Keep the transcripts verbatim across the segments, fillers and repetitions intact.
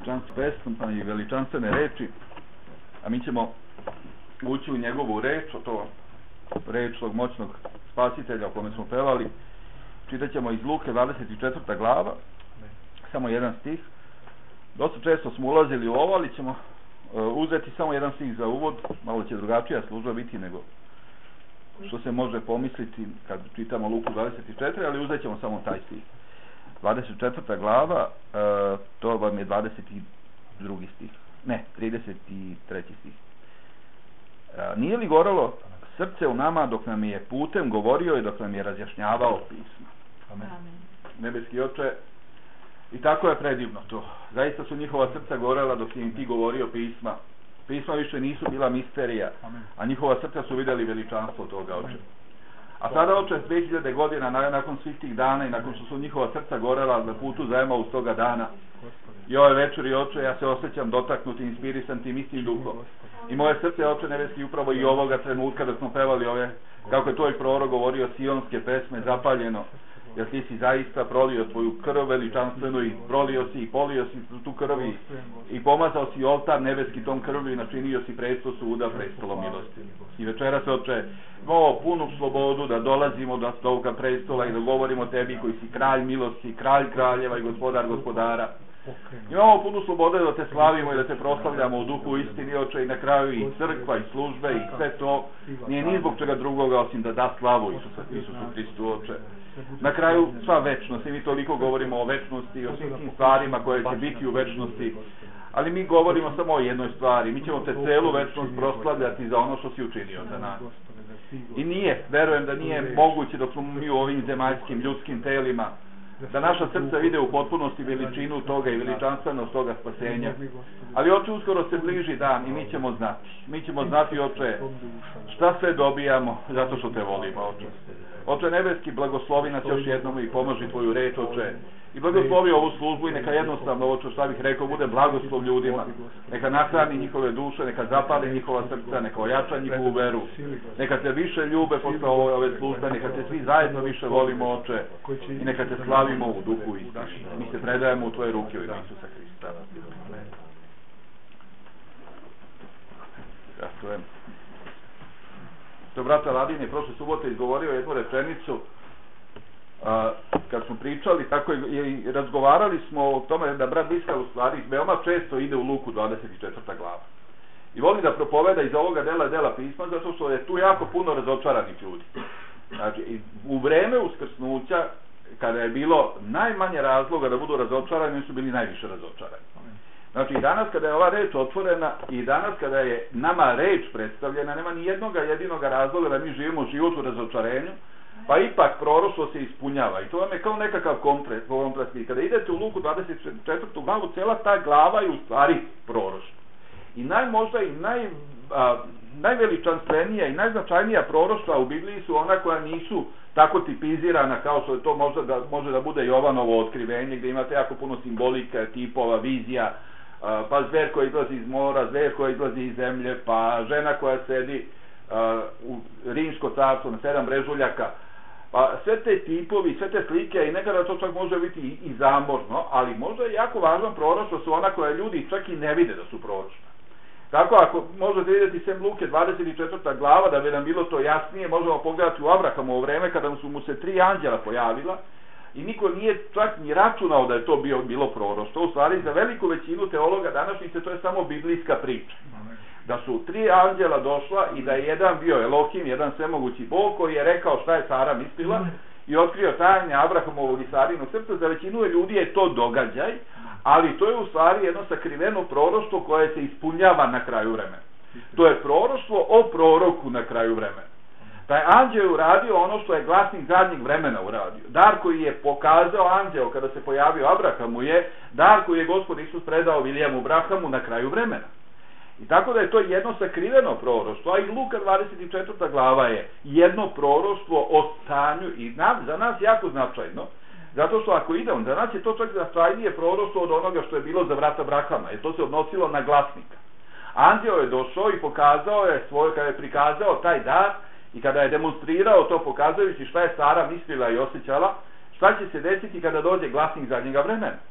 veličanstvene pesme i veličanstvene reči, a mi ćemo ući u njegovu reč, o to reč tog moćnog spasitelja o kome smo pevali. Čitat ćemo iz Luke dvadeset četvrta glava, samo jedan stih. Dosta često smo ulazili u ovo, ali ćemo uh, uzeti samo jedan stih za uvod. Malo će drugačija služba biti nego što se može pomisliti kad čitamo Luku dvadeset četiri, ali uzet ćemo samo taj stih. dvadeset četvrta glava, uh, to vam je dvadeset drugi stih. Ne, trideset treći stih. Uh, nije li gorelo srce u nama dok nam je putem govorio i dok nam je razjašnjavao pisma? Amen. Amen. Nebeski Oče, i tako je predivno to. Zaista su njihova srca gorela dok im ti govorio pisma. Pisma više nisu bila misterija, a njihova srca su vidjeli veličanstvo toga, Oče. A sada, Oče, dve hiljade godina nakon svih tih dana i nakon što su njihova srca gorela na putu za Emaus toga dana, i ove večeri, Oče, ja se osjećam dotaknuti, inspirisan tim istim duhom. I moje srce, Oče nebeski, upravo i ovoga trenutka da smo pevali ove, kako je tvoj prorok govorio, sionske pesme, zapaljeno, jer ti si zaista prolio tvoju krv veličanstvenu i prolio si i polio si tu krvi i pomazao si oltar nebeski tom krvlju i načinio si presto suda prestolom milosti. I večeras, Oče, imamo punu slobodu da dolazimo do toga prestola i da govorimo tebi koji si kralj milosti, kralj kraljeva i gospodar gospodara. Imamo punu slobodu da te slavimo i da te proslavljamo u duhu istini, Oče, i na kraju i crkva i službe i sve to nije ni zbog čega drugoga osim da da slavu Isusa, Isusu Hristu, Oče. Na kraju sva večnost, i mi toliko govorimo o večnosti i o svim tim stvarima koje će biti u večnosti, ali mi govorimo samo o jednoj stvari. Mi ćemo te celu večnost proslavljati za ono što si učinio za nas. I nije, verujem da nije moguće dok smo mi u ovim zemaljskim ljudskim telima da naša srca vide u potpunosti veličinu toga i veličanstvenost toga spasenja. Ali, Oče, uskoro se bliži dan i mi ćemo znati. Mi ćemo znati, Oče, šta sve dobijamo zato što te volimo, Oče. Oče nebeski, blagoslovi nas još jednom i pomoži tvoju reč, Oče. I blagoslovi ovu službu i neka jednostavno, Oče, šta bih rekao, bude blagoslov ljudima. Neka nahrani njihove duše, neka zapali njihova srca, neka ojača njihovu veru. Neka te više ljube posle ove, ove službe, neka te svi zajedno više volimo, Oče. I neka te slavimo u duhu i mi se predajemo u tvoje ruke u ime Isusa Hrista. Ja stojim. To brata Ladin je prošle subote izgovorio jednu rečenicu a, kad smo pričali, tako i, i razgovarali smo o tome da brat Biskal u stvari veoma često ide u Luku dvadeset četvrta glava. I voli da propoveda iz ovoga dela dela pisma zato što je tu jako puno razočaranih ljudi. Znači, u vreme uskrsnuća, kada je bilo najmanje razloga da budu razočarani, su bili najviše razočarani. Znači, i danas kada je ova reč otvorena i danas kada je nama reč predstavljena, nema ni jednoga jedinoga razloga da mi živimo život u razočarenju, pa ipak proroštvo se ispunjava. I to vam je kao nekakav komplet. Kada idete u Luku dvadeset četvrtu glavu, cela ta glava je u stvari proroštvo. I najmožda i naj, a, najveličanstvenija i najznačajnija proroštva u Bibliji su ona koja nisu tako tipizirana kao što je to možda da, može da bude Jovanovo otkrivenje, gdje imate jako puno simbolika, tipova, vizija, pa zver koji izlazi iz mora, zver koji izlazi iz zemlje, pa žena koja sedi uh, u rimsko carstvo na sedam brežuljaka, pa sve te tipovi, sve te slike, i nekada to čak može biti i, i zamorno, ali možda je jako važan proroštvo su ona koja ljudi čak i ne vide da su proroštva. Tako, ako možete vidjeti sem Luke dvadeset četvrta glava, da bi nam bilo to jasnije, možemo pogledati u Abrahamovo vreme kada su mu se tri anđela pojavila, i niko nije čak ni računao da je to bio, bilo proroštvo. U stvari, za veliku većinu teologa današnjice to je samo biblijska priča. Da su tri anđela došla i da je jedan bio Elohim, jedan svemogući Bog koji je rekao šta je Sara mislila i otkrio tajne Abrahamovog i Sarinog srca. Za većinu ljudi je to događaj, ali to je u stvari jedno sakriveno proroštvo koje se ispunjava na kraju vremena. To je proroštvo o proroku na kraju vremena. Taj anđeo je uradio ono što je glasnik zadnjeg vremena uradio. Dar koji je pokazao anđeo kada se pojavio Abrahamu je dar koji je Gospod Isus predao Viljamu Brahamu na kraju vremena. I tako da je to jedno sakriveno proroštvo, a i Luka dvadeset četvrta glava je jedno proroštvo o stanju i nam, za nas jako značajno, zato što ako idemo, za nas je to čak značajnije proroštvo od onoga što je bilo za vrata Brahama, jer to se odnosilo na glasnika. Anđeo je došao i pokazao je svoje, kada je prikazao taj dar, i kada je demonstrirao to pokazujući šta je Sara mislila i osjećala, šta će se desiti kada dođe glasnik zadnjega vremena.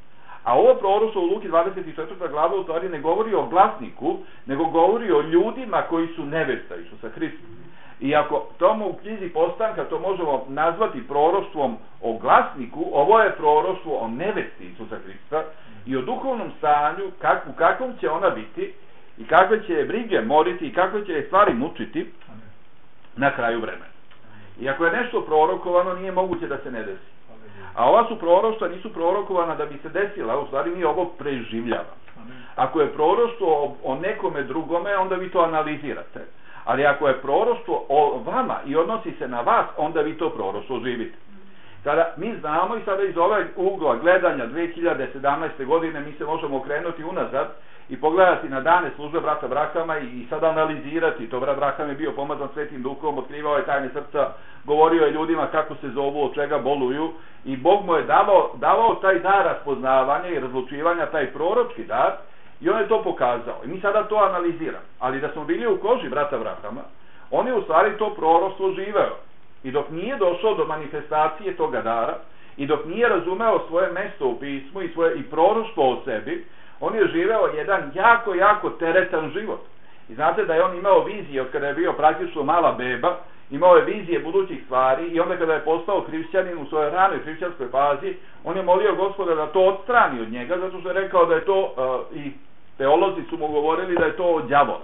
A ovo proroštvo u Luki dvadeset četvrta glava u stvari ne govori o glasniku, nego govori o ljudima koji su nevesta Isusa Hrista. I ako tomu u knjizi Postanka to možemo nazvati proroštvom o glasniku, ovo je proroštvo o nevesti Isusa Hrista i o duhovnom stanju, kak, u kakvom će ona biti i kakve će je brige moriti i kakve će je stvari mučiti na kraju vremena. I ako je nešto prorokovano, nije moguće da se ne desi. A ova su proroštva, nisu prorokovana da bi se desila, u stvari mi ovo preživljavamo. Ako je proroštvo o nekome drugome, onda vi to analizirate. Ali ako je proroštvo o vama i odnosi se na vas, onda vi to proroštvo živite. Sada, mi znamo i sada iz ovog ugla gledanja dve hiljade sedamnaeste. godine mi se možemo okrenuti unazad i pogledati na dane službe brata Brahama i, i sada analizirati. To brat Braham je bio pomazan Svetim Duhom, otkrivao je tajne srca, govorio je ljudima kako se zovu, od čega boluju i Bog mu je davao, davao taj dar raspoznavanja i razlučivanja, taj proročki dar, i on je to pokazao. I mi sada to analiziramo. Ali da smo bili u koži brata Brahama, on je u stvari to proroštvo živeo. I dok nije došao do manifestacije toga dara, i dok nije razumeo svoje mesto u pismu i, svoje, i proroštvo o sebi, on je živeo jedan jako, jako teretan život. I znate da je on imao vizije od kada je bio praktično mala beba, imao je vizije budućih stvari i onda kada je postao hrišćanin u svojoj ranoj hrišćanskoj fazi, on je molio Gospoda da to odstrani od njega, zato što je rekao da je to, uh, i teolozi su mu govorili da je to od đavola.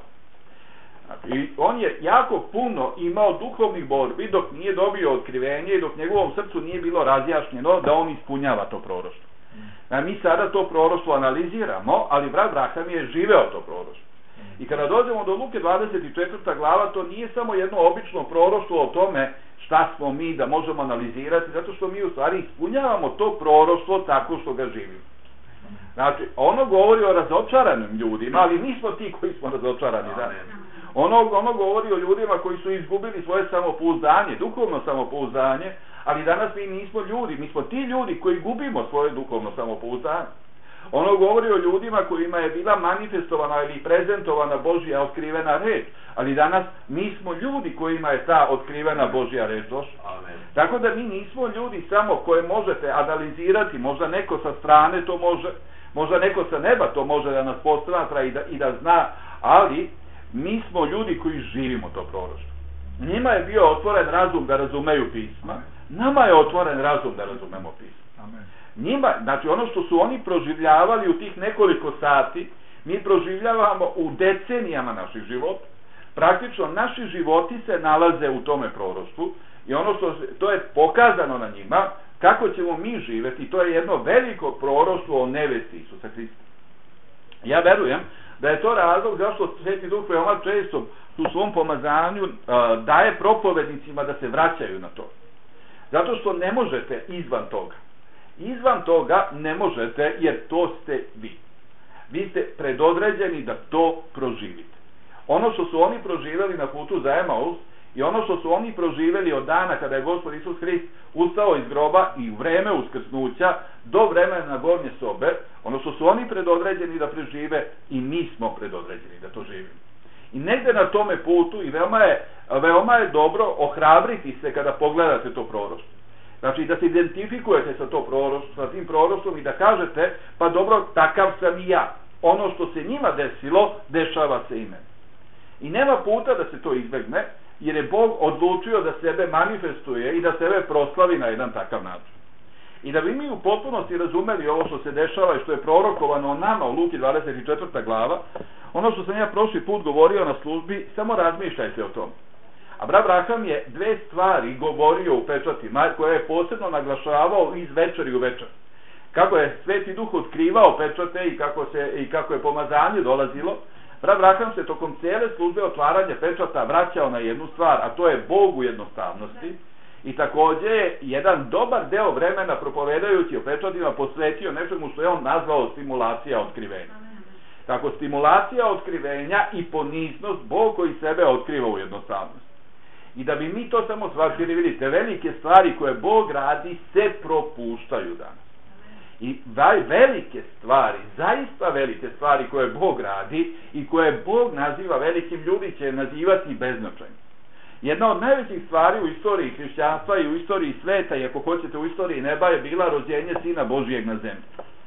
I on je jako puno imao duhovnih borbi dok nije dobio otkrivenje i dok njegovom srcu nije bilo razjašnjeno da on ispunjava to proroštvo. A mi sada to proroštvo analiziramo, ali brat Braham je živeo to proroštvo. I kada dođemo do Luke dvadeset četvrta glava, to nije samo jedno obično proroštvo o tome šta smo mi da možemo analizirati, zato što mi u stvari ispunjavamo to proroštvo tako što ga živimo. Znači, ono govori o razočaranim ljudima, ali nismo ti koji smo razočarani danas. Ono, ono govori o ljudima koji su izgubili svoje samopouzdanje, duhovno samopouzdanje, ali danas mi nismo ljudi, mi smo ti ljudi koji gubimo svoje duhovno samopouzdanje. Ono govori o ljudima kojima je bila manifestovana ili prezentovana Božja otkrivena reč, ali danas mi smo ljudi kojima je ta otkrivena Božja reč došla. Tako da mi nismo ljudi samo koje možete analizirati, možda neko sa strane to može, možda neko sa neba to može da nas postratra i da, i da zna, ali mi smo ljudi koji živimo to proroštvo. Njima je bio otvoren razum da razumeju pisma, nama je otvoren razum da razumemo pisma. Amen. Njima, znači ono što su oni proživljavali u tih nekoliko sati, mi proživljavamo u decenijama naših života. Praktično naši životi se nalaze u tome proroštvu i ono što to je pokazano na njima, kako ćemo mi živeti, to je jedno veliko proroštvo o nevesti Isusa Hrista. Ja verujem da je to razlog zašto Sveti Duh veoma često u svom pomazanju uh, daje propovednicima da se vraćaju na to. Zato što ne možete izvan toga. Izvan toga ne možete, jer to ste vi. Vi ste predodređeni da to proživite. Ono što su oni proživjeli na putu za Emaus i ono što su oni proživjeli od dana kada je Gospod Isus Hrist ustao iz groba i u vreme uskrsnuća do vremena na gornje sobe, ono što su oni predodređeni da prežive, i mi smo predodređeni da to živimo. I negde na tome putu, i veoma je, veoma je dobro ohrabriti se kada pogledate to proroštvo. Znači da se identifikujete sa, to proroštvo, sa tim proroštvom i da kažete, pa dobro, takav sam i ja. Ono što se njima desilo, dešava se i meni. I nema puta da se to izbegne, jer je Bog odlučio da sebe manifestuje i da sebe proslavi na jedan takav način. I da bi mi u potpunosti razumeli ovo što se dešava i što je prorokovano o nama u Luki dvadeset četvrta glava, ono što sam ja prošli put govorio na službi, samo razmišljajte o tom. A brat Braham je dve stvari govorio u pečatima, koje je posebno naglašavao iz večeri u večer. Kako je Sveti Duh otkrivao pečate i kako, se, i kako je pomazanje dolazilo, brat Braham se tokom cijele službe otvaranja pečata vraćao na jednu stvar, a to je Bog u jednostavnosti. I također je jedan dobar deo vremena propovedajući o pečatima posvetio nečemu što je on nazvao stimulacija otkrivenja. Tako, stimulacija otkrivenja i poniznost, Bog koji sebe otkriva u jednostavnosti. I da bi mi to samo shvatili, vidite, velike stvari koje Bog radi se propuštaju danas. I velike stvari, zaista velike stvari koje Bog radi i koje Bog naziva velikim, ljudi će nazivati beznačajnim. Jedna od najvećih stvari u istoriji hrišćanstva i u istoriji sveta, i ako hoćete u istoriji neba, je bila rođenje Sina Božijeg na zemlji.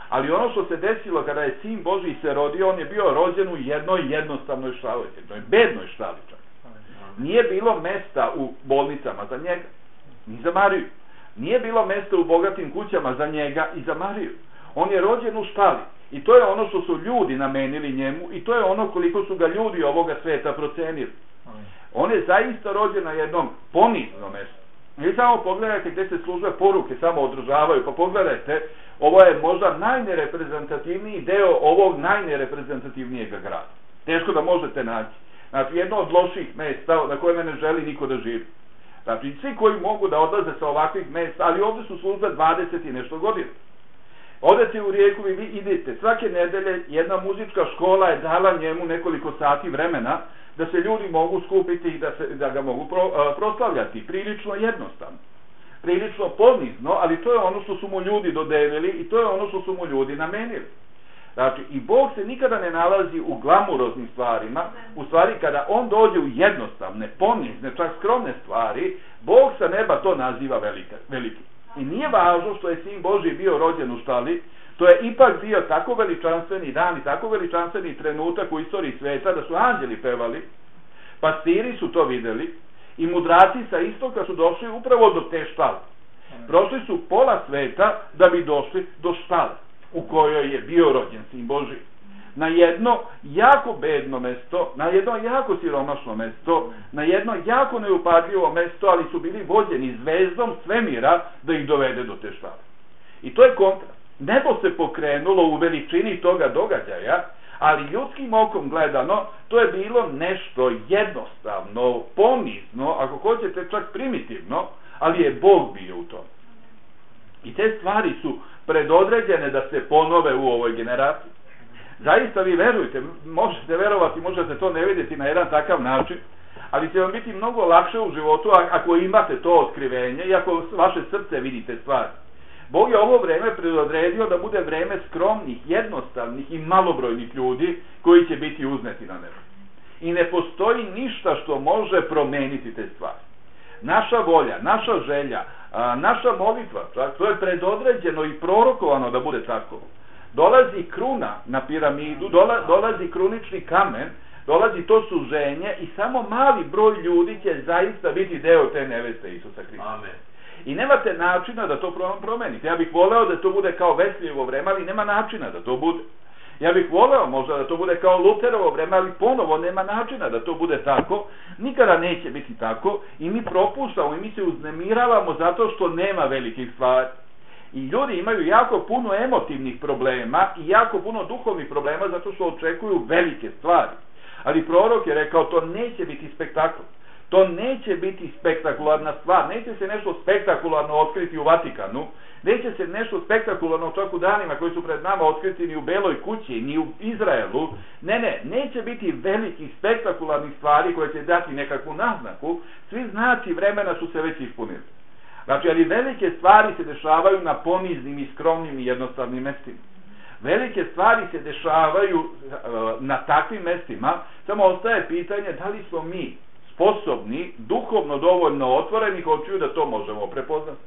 Ali ono što se desilo kada je Sin Božji se rodio, on je bio rođen u jednoj jednostavnoj štali, jednoj bednoj štali čak. Nije bilo mesta u bolnicama za njega, ni za Mariju. Nije bilo mesta u bogatim kućama za njega i za Mariju. On je rođen u štali. I to je ono što su ljudi namenili njemu i to je ono koliko su ga ljudi ovoga sveta procenili. On je zaista rođen na jednom poniznom mjestu. Vi samo pogledajte gdje se službe poruke samo održavaju, pa pogledajte, ovo je možda najnereprezentativniji deo ovog najnereprezentativnijeg grada. Teško da možete naći. Znači, jedno od loših mjesta na kojima ne želi niko da živi. Znači, svi koji mogu da odlaze sa ovakvih mjesta, ali ovdje su službe dvadeset i nešto godina. Odete u Rijeku i vi idete. Svake nedelje jedna muzička škola je dala njemu nekoliko sati vremena da se ljudi mogu skupiti i da, se, da ga mogu pro, a, proslavljati. Prilično jednostavno. Prilično ponizno, ali to je ono što su mu ljudi dodelili i to je ono što su mu ljudi namenili. Znači, i Bog se nikada ne nalazi u glamuroznim stvarima. U stvari, kada on dođe u jednostavne, ponizne, čak skromne stvari, Bog sa neba to naziva velika, veliki. I nije važno što je Sin Božji bio rođen u štali, to je ipak bio tako veličanstveni dan i tako veličanstveni trenutak u istoriji sveta da su anđeli pevali, pastiri su to videli i mudraci sa istoka su došli upravo do te štale. Prošli su pola sveta da bi došli do štale u kojoj je bio rođen Sin Božji. Na jedno jako bedno mesto, na jedno jako siromašno mesto, na jedno jako neupadljivo mesto, ali su bili vođeni zvezdom svemira da ih dovede do te štale. I to je kontra. Nebo se pokrenulo u veličini toga događaja, ali ljudskim okom gledano, to je bilo nešto jednostavno, ponizno, ako hoćete čak primitivno, ali je Bog bio u tome. I te stvari su predodređene da se ponove u ovoj generaciji. Zaista vi verujte, možete verovati, možete to ne vidjeti na jedan takav način, ali će vam biti mnogo lakše u životu ako imate to otkrivenje i ako vaše srce vidite stvari. Bog je ovo vreme predodredio da bude vreme skromnih, jednostavnih i malobrojnih ljudi koji će biti uzneti na nebo. I ne postoji ništa što može promeniti te stvari. Naša volja, naša želja, naša molitva, to je predodređeno i prorokovano da bude tako. Dolazi kruna na piramidu, dolazi krunični kamen, dolazi to suženje i samo mali broj ljudi će zaista biti deo te neveste Isusa Hrista. Amen. I nemate načina da to promenite. Ja bih voleo da to bude kao Vesljevo vreme, ali nema načina da to bude. Ja bih voleo možda da to bude kao Luterovo vreme, ali ponovo nema načina da to bude tako. Nikada neće biti tako i mi propuštamo i mi se uznemiravamo zato što nema velikih stvari. I ljudi imaju jako puno emotivnih problema i jako puno duhovnih problema zato što očekuju velike stvari. Ali prorok je rekao, to neće biti spektakl. To neće biti spektakularna stvar. Neće se nešto spektakularno otkriti u Vatikanu. Neće se nešto spektakularno čak u danima koji su pred nama otkriti ni u Beloj kući, ni u Izraelu. Ne, ne, neće biti velikih spektakularnih stvari koje će dati nekakvu naznaku. Svi znaci vremena su se već ispunili. Znači, ali velike stvari se dešavaju na poniznim i skromnim i jednostavnim mestima. Velike stvari se dešavaju uh, na takvim mestima, samo ostaje pitanje da li smo mi sposobni, duhovno dovoljno otvorenih očiju da to možemo prepoznati.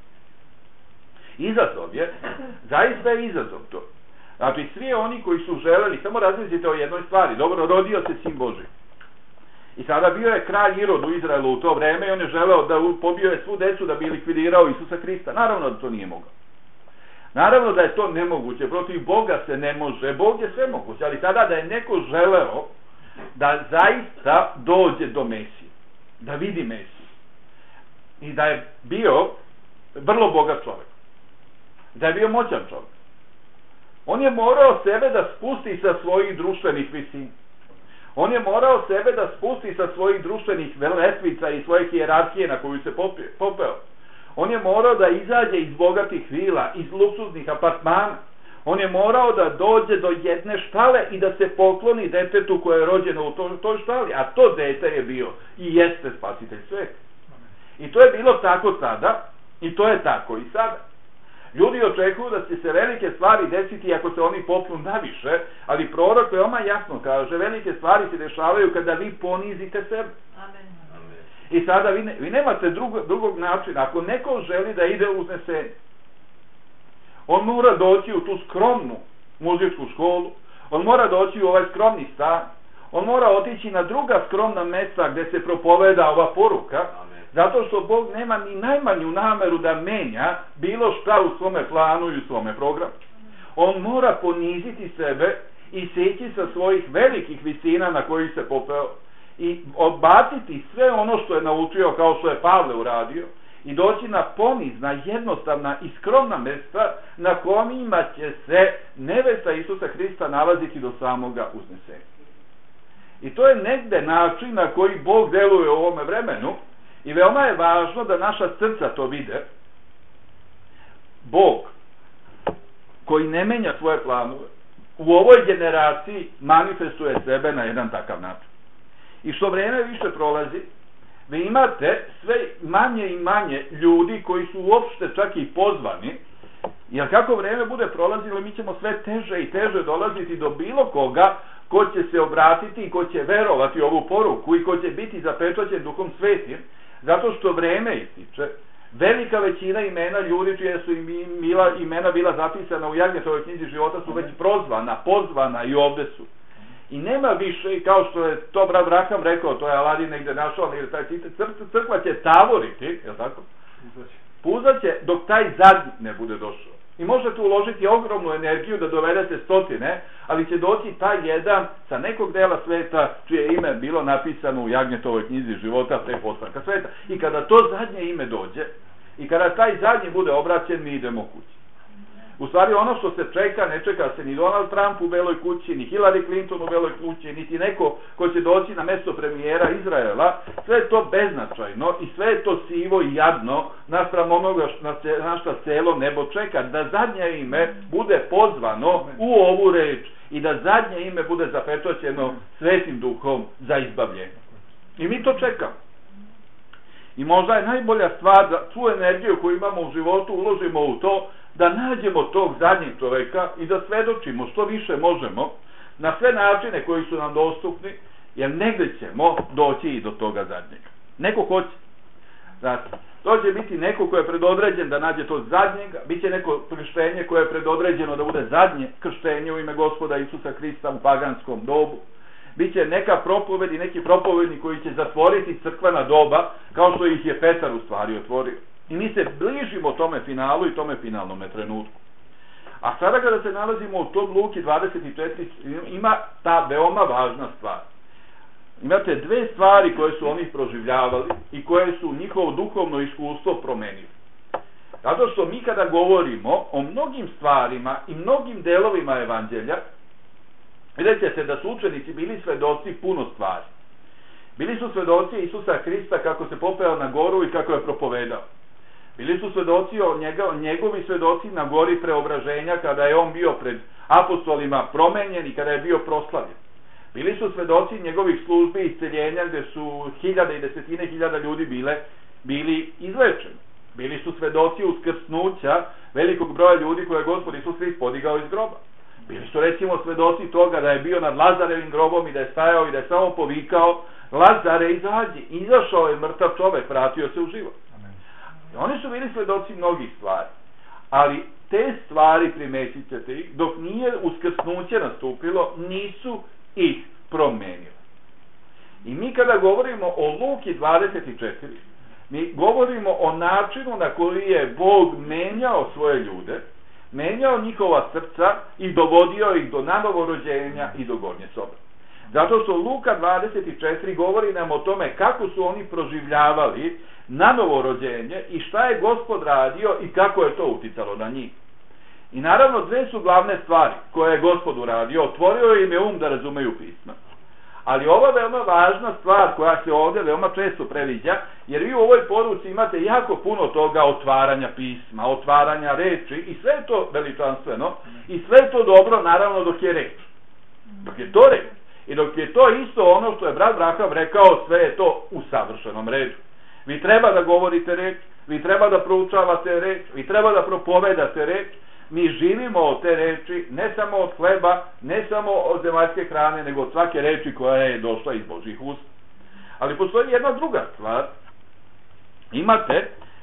Izazov je, zaista je izazov to. Znači, svi oni koji su želeli, samo razmislite o jednoj stvari, dobro, rodio se Sin Božji. I sada bio je kralj Irod u Izraelu u to vreme i on je želeo da pobio je svu decu da bi likvidirao Isusa Hrista. Naravno da to nije mogao. Naravno da je to nemoguće, protiv Boga se ne može, Bog je sve moguće, ali tada da je neko želeo da zaista dođe do Mesije, da vidi Mesiju i da je bio vrlo bogat čovjek, da je bio moćan čovjek, on je morao sebe da spusti sa svojih društvenih visina. On je morao sebe da spusti sa svojih društvenih lestvica i svoje hijerarhije na koju se popeo. On je morao da izađe iz bogatih vila, iz luksuznih apartmana. On je morao da dođe do jedne štale i da se pokloni detetu koje je rođeno u toj, toj štali. A to dete je bio i jeste spasitelj sveta. I to je bilo tako tada i to je tako i sada. Ljudi očekuju da će se velike stvari desiti ako se oni popnu naviše, ali prorok veoma jasno kaže, velike stvari se dešavaju kada vi ponizite sebe. Amen. I sada vi, ne, vi nemate drugog, drugog načina. Ako neko želi da ide u uznesenje, On mora doći u tu skromnu muzičku školu, on mora doći u ovaj skromni stan, on mora otići na druga skromna mjesta gdje se propoveda ova poruka, zato što Bog nema ni najmanju nameru da menja bilo šta u svome planu i u svome programu. On mora poniziti sebe i seći sa svojih velikih visina na koji se popeo i odbaciti sve ono što je naučio, kao što je Pavle uradio, i doći na ponizna, jednostavna i skromna mjesta na kojima će se nevesta Isusa Hrista nalaziti do samoga uznesenja. I to je negde način na koji Bog deluje u ovome vremenu i veoma je važno da naša srca to vide. Bog, koji ne menja svoje planove, u ovoj generaciji manifestuje sebe na jedan takav način. I što vreme više prolazi, vi imate sve manje i manje ljudi koji su uopšte čak i pozvani, jer kako vreme bude prolazilo, mi ćemo sve teže i teže dolaziti do bilo koga ko će se obratiti i ko će verovati ovu poruku i ko će biti zapečaćen Duhom Svetim, zato što vreme ističe. Velika većina imena ljudi čije su imila, imena bila zapisana u Jagnjetovoj knjizi života su već prozvana, pozvana i ovde su. I nema više, kao što je to brat Braham rekao, to je Aladin negde našao, jer taj citat, crkva će tavoriti, je li tako? Puzat će dok taj zadnji ne bude došao. I možete uložiti ogromnu energiju da dovedete stotine, ali će doći taj jedan sa nekog dela sveta čije ime bilo napisano u Jagnjetovoj knjizi života pre postanka sveta. I kada to zadnje ime dođe, i kada taj zadnji bude obraćen, mi idemo kući. U stvari ono što se čeka, ne čeka se ni Donald Trump u Beloj kući, ni Hillary Clinton u Beloj kući, niti neko ko će doći na mesto premijera Izraela. Sve je to beznačajno i sve je to sivo i jadno naspram onoga na što celo nebo čeka. Da zadnje ime bude pozvano u ovu reč i da zadnje ime bude zapečaćeno Svetim Duhom za izbavljenje. I mi to čekamo. I možda je najbolja stvar da tu energiju koju imamo u životu uložimo u to da nađemo tog zadnjeg čoveka i da svedočimo što više možemo na sve načine koji su nam dostupni, jer negde ćemo doći i do toga zadnjega. Neko hoće. Znači, to će biti neko ko je predodređen da nađe to zadnjega, bit će neko krštenje koje je predodređeno da bude zadnje krštenje u ime Gospoda Isusa Hrista u paganskom dobu. Biće neka propoved i neki propovedni koji će zatvoriti crkvena doba, kao što ih je Petar u stvari otvorio. I mi se bližimo tome finalu i tome finalnom trenutku. A sada kada se nalazimo u tom Luki dvadeset četiri, ima ta veoma važna stvar. Imate dve stvari koje su oni proživljavali i koje su njihovo duhovno iskustvo promenili. Zato što mi kada govorimo o mnogim stvarima i mnogim delovima evanđelja, vidjet ćete da su učenici bili svedoci puno stvari. Bili su svedoci Isusa Hrista kako se popeo na goru i kako je propovedao. Bili su svedoci o njega, njegovi svedoci na gori preobraženja kada je on bio pred apostolima promenjen i kada je bio proslavljen. Bili su svedoci njegovih službi i isceljenja gde su hiljade i desetine hiljada ljudi bile, bili izlečeni. Bili su svedoci uskrsnuća velikog broja ljudi koje je Gospod Isus Hrist podigao iz groba. Bili su recimo svedoci toga da je bio nad Lazarevim grobom i da je stajao i da je samo povikao: Lazare, izađi. Izašao je mrtav čovek, vratio se u život. Oni su bili svedoci mnogih stvari, ali te stvari, primetit ćete ih, dok nije uskrsnuće nastupilo, nisu ih promenile. I mi kada govorimo o Luki dvadeset četiri, mi govorimo o načinu na koji je Bog menjao svoje ljude, menjao njihova srca i dovodio ih do nanovorođenja i do gornje sobe. Zato što Luka dvadeset četiri govori nam o tome kako su oni proživljavali na novorođenje i šta je Gospod radio i kako je to uticalo na njih. I naravno dve su glavne stvari koje je Gospod uradio. Otvorio im je um da razumeju pisma. Ali ova veoma važna stvar koja se ovdje veoma često previđa, jer vi u ovoj poruci imate jako puno toga otvaranja pisma, otvaranja reči i sve je to veličanstveno i sve je to dobro naravno dok je reč. Dok je to reč. I dok je to isto ono što je brat Braham rekao, sve je to u savršenom redu. Vi treba da govorite reč, vi treba da proučavate reč, vi treba da propovedate reč. Mi živimo od te reči, ne samo od hleba, ne samo od zemaljske hrane, nego od svake reči koja je došla iz Božih usta. Ali postoji jedna druga stvar. Imate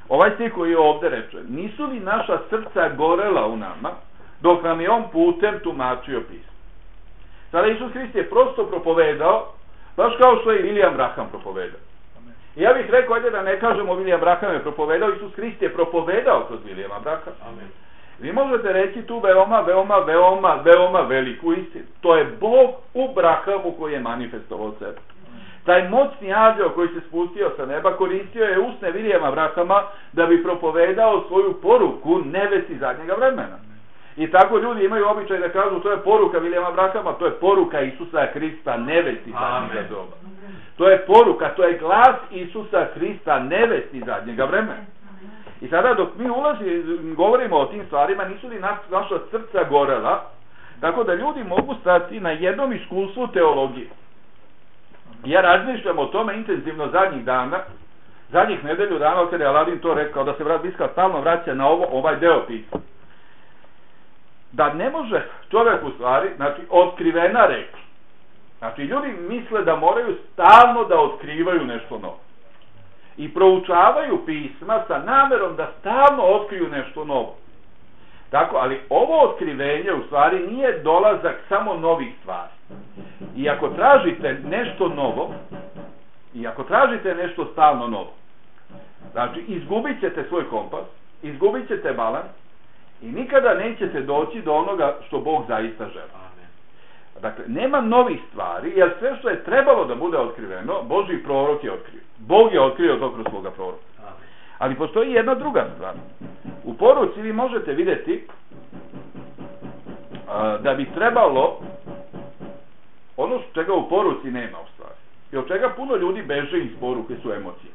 ovaj stih koji je ovdje reče, nisu li naša srca gorela u nama, dok nam je on putem tumačio pismo. Sada Isus Hrist je prosto propovedao, baš kao što je William Branham propovedao. I ja bih rekao, ajde da ne kažemo William Branham je propovedao, Isus Hrist je propovedao kroz Williama Branhama. Amen. Vi možete reći tu veoma, veoma, veoma, veoma veliku istinu. To je Bog u Branhamu koji je manifestovao sebe. Taj moćni anđeo koji se spustio sa neba koristio je usne Williama Branhama da bi propovedao svoju poruku nevesti zadnjega vremena. I tako ljudi imaju običaj da kažu to je poruka Williama Branhama, to je poruka Isusa Hrista nevesti zadnjega doba. To je poruka, to je glas Isusa Hrista nevesti zadnjega vremena. I sada dok mi ulazi, govorimo o tim stvarima, nisu li nas, naša srca gorela, tako da ljudi mogu stati na jednom iskustvu teologije. Ja razmišljam o tome intenzivno zadnjih dana, zadnjih nedelju dana, kada je Aladin to rekao, da se vrat Biska stalno vraća na ovo, ovaj deo pisma. Da ne može čovjek u stvari, znači otkrivena reč. Znači ljudi misle da moraju stalno da otkrivaju nešto novo. I proučavaju pisma sa namerom da stalno otkriju nešto novo. Tako, ali ovo otkrivenje u stvari nije dolazak samo novih stvari. I ako tražite nešto novo, i ako tražite nešto stalno novo, znači izgubit ćete svoj kompas, izgubit ćete balans i nikada nećete doći do onoga što Bog zaista želi. Dakle, nema novih stvari, jer sve što je trebalo da bude otkriveno, Božji prorok je otkrio. Bog je otkrio to kroz svoga proroka. Ali postoji jedna druga stvar. U poruci vi možete vidjeti a, da bi trebalo ono čega u poruci nema u stvari. I od čega puno ljudi beže iz poruke su emocije.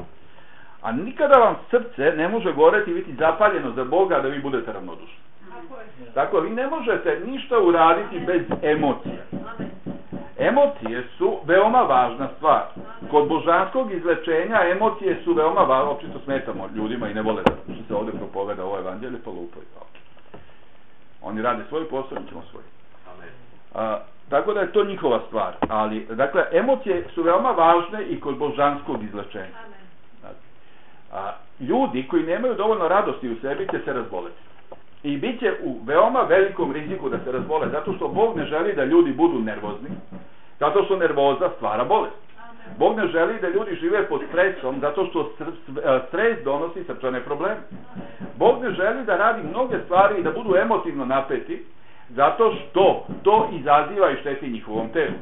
A nikada vam srce ne može goreti i biti zapaljeno za Boga da vi budete ravnodušni. Tako, vi ne možete ništa uraditi bez emocija. Emocije su veoma važna stvar. Kod božanskog izlečenja emocije su veoma važne. Očito smetamo ljudima i ne vole da što se ovdje propoveda ovo evanđelje, pa lupaju. Oni rade svoj posao, mi ćemo svoj. A, tako da je to njihova stvar. Ali, dakle, emocije su veoma važne i kod božanskog izlečenja. A, ljudi koji nemaju dovoljno radosti u sebi će se razboleti. I bit će u veoma velikom riziku da se razbole, zato što Bog ne želi da ljudi budu nervozni, zato što nervoza stvara bolest. Bog ne želi da ljudi žive pod stresom, zato što stres donosi srčane probleme. Bog ne želi da radi mnoge stvari i da budu emotivno napeti, zato što to izaziva i šteti njihovom telu.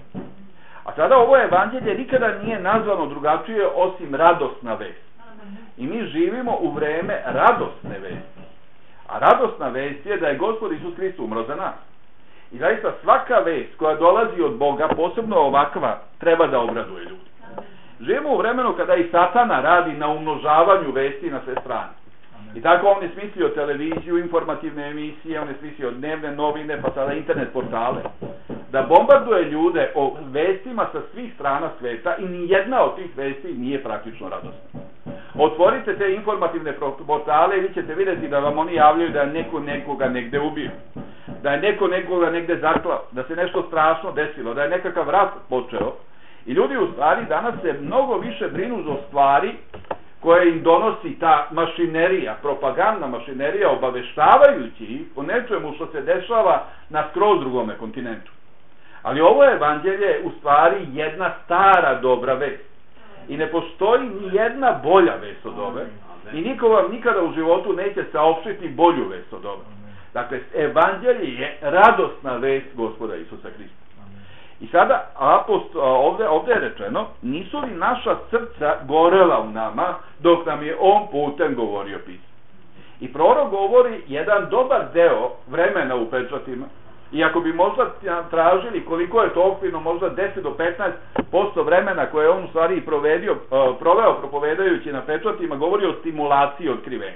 A sada ovo evanđelje nikada nije nazvano drugačije osim radosna vest. I mi živimo u vreme radosne vesti. A radosna vest je da je Gospod Isus Hrist umro za nas. I zaista svaka vest koja dolazi od Boga, posebno ovakva, treba da obraduje ljudi. Živimo u vremenu kada i Satana radi na umnožavanju vesti na sve strane. I tako on je smislio televiziju, informativne emisije, on je smislio dnevne novine, pa sada internet portale. Da bombarduje ljude o vestima sa svih strana sveta i nijedna od tih vesti nije praktično radosna. Otvorite te informativne portale i vi ćete vidjeti da vam oni javljaju da je neko nekoga negde ubio, da je neko nekoga negde zaklao, da se nešto strašno desilo, da je nekakav rat počeo. I ljudi u stvari danas se mnogo više brinu za stvari koje im donosi ta mašinerija, propagandna mašinerija, obaveštavajući ih o nečemu što se dešava na skroz drugome kontinentu. Ali ovo evanđelje je u stvari jedna stara dobra vest. I ne postoji ni jedna bolja vest od ove. I niko vam nikada u životu neće saopštiti bolju vest od ove. Dakle, evanđelje je radosna vest Gospoda Isusa Hrista. I sada apost, ovdje, ovdje je rečeno, nisu li naša srca gorela u nama dok nam je on putem govorio pismo. I prorok govori jedan dobar deo vremena u pečatima. I ako bi možda tražili koliko je to okvirno, možda deset do petnaest posto vremena koje je on u stvari provedio, proveo propovedajući na pečatima, govori o stimulaciji otkrivenja.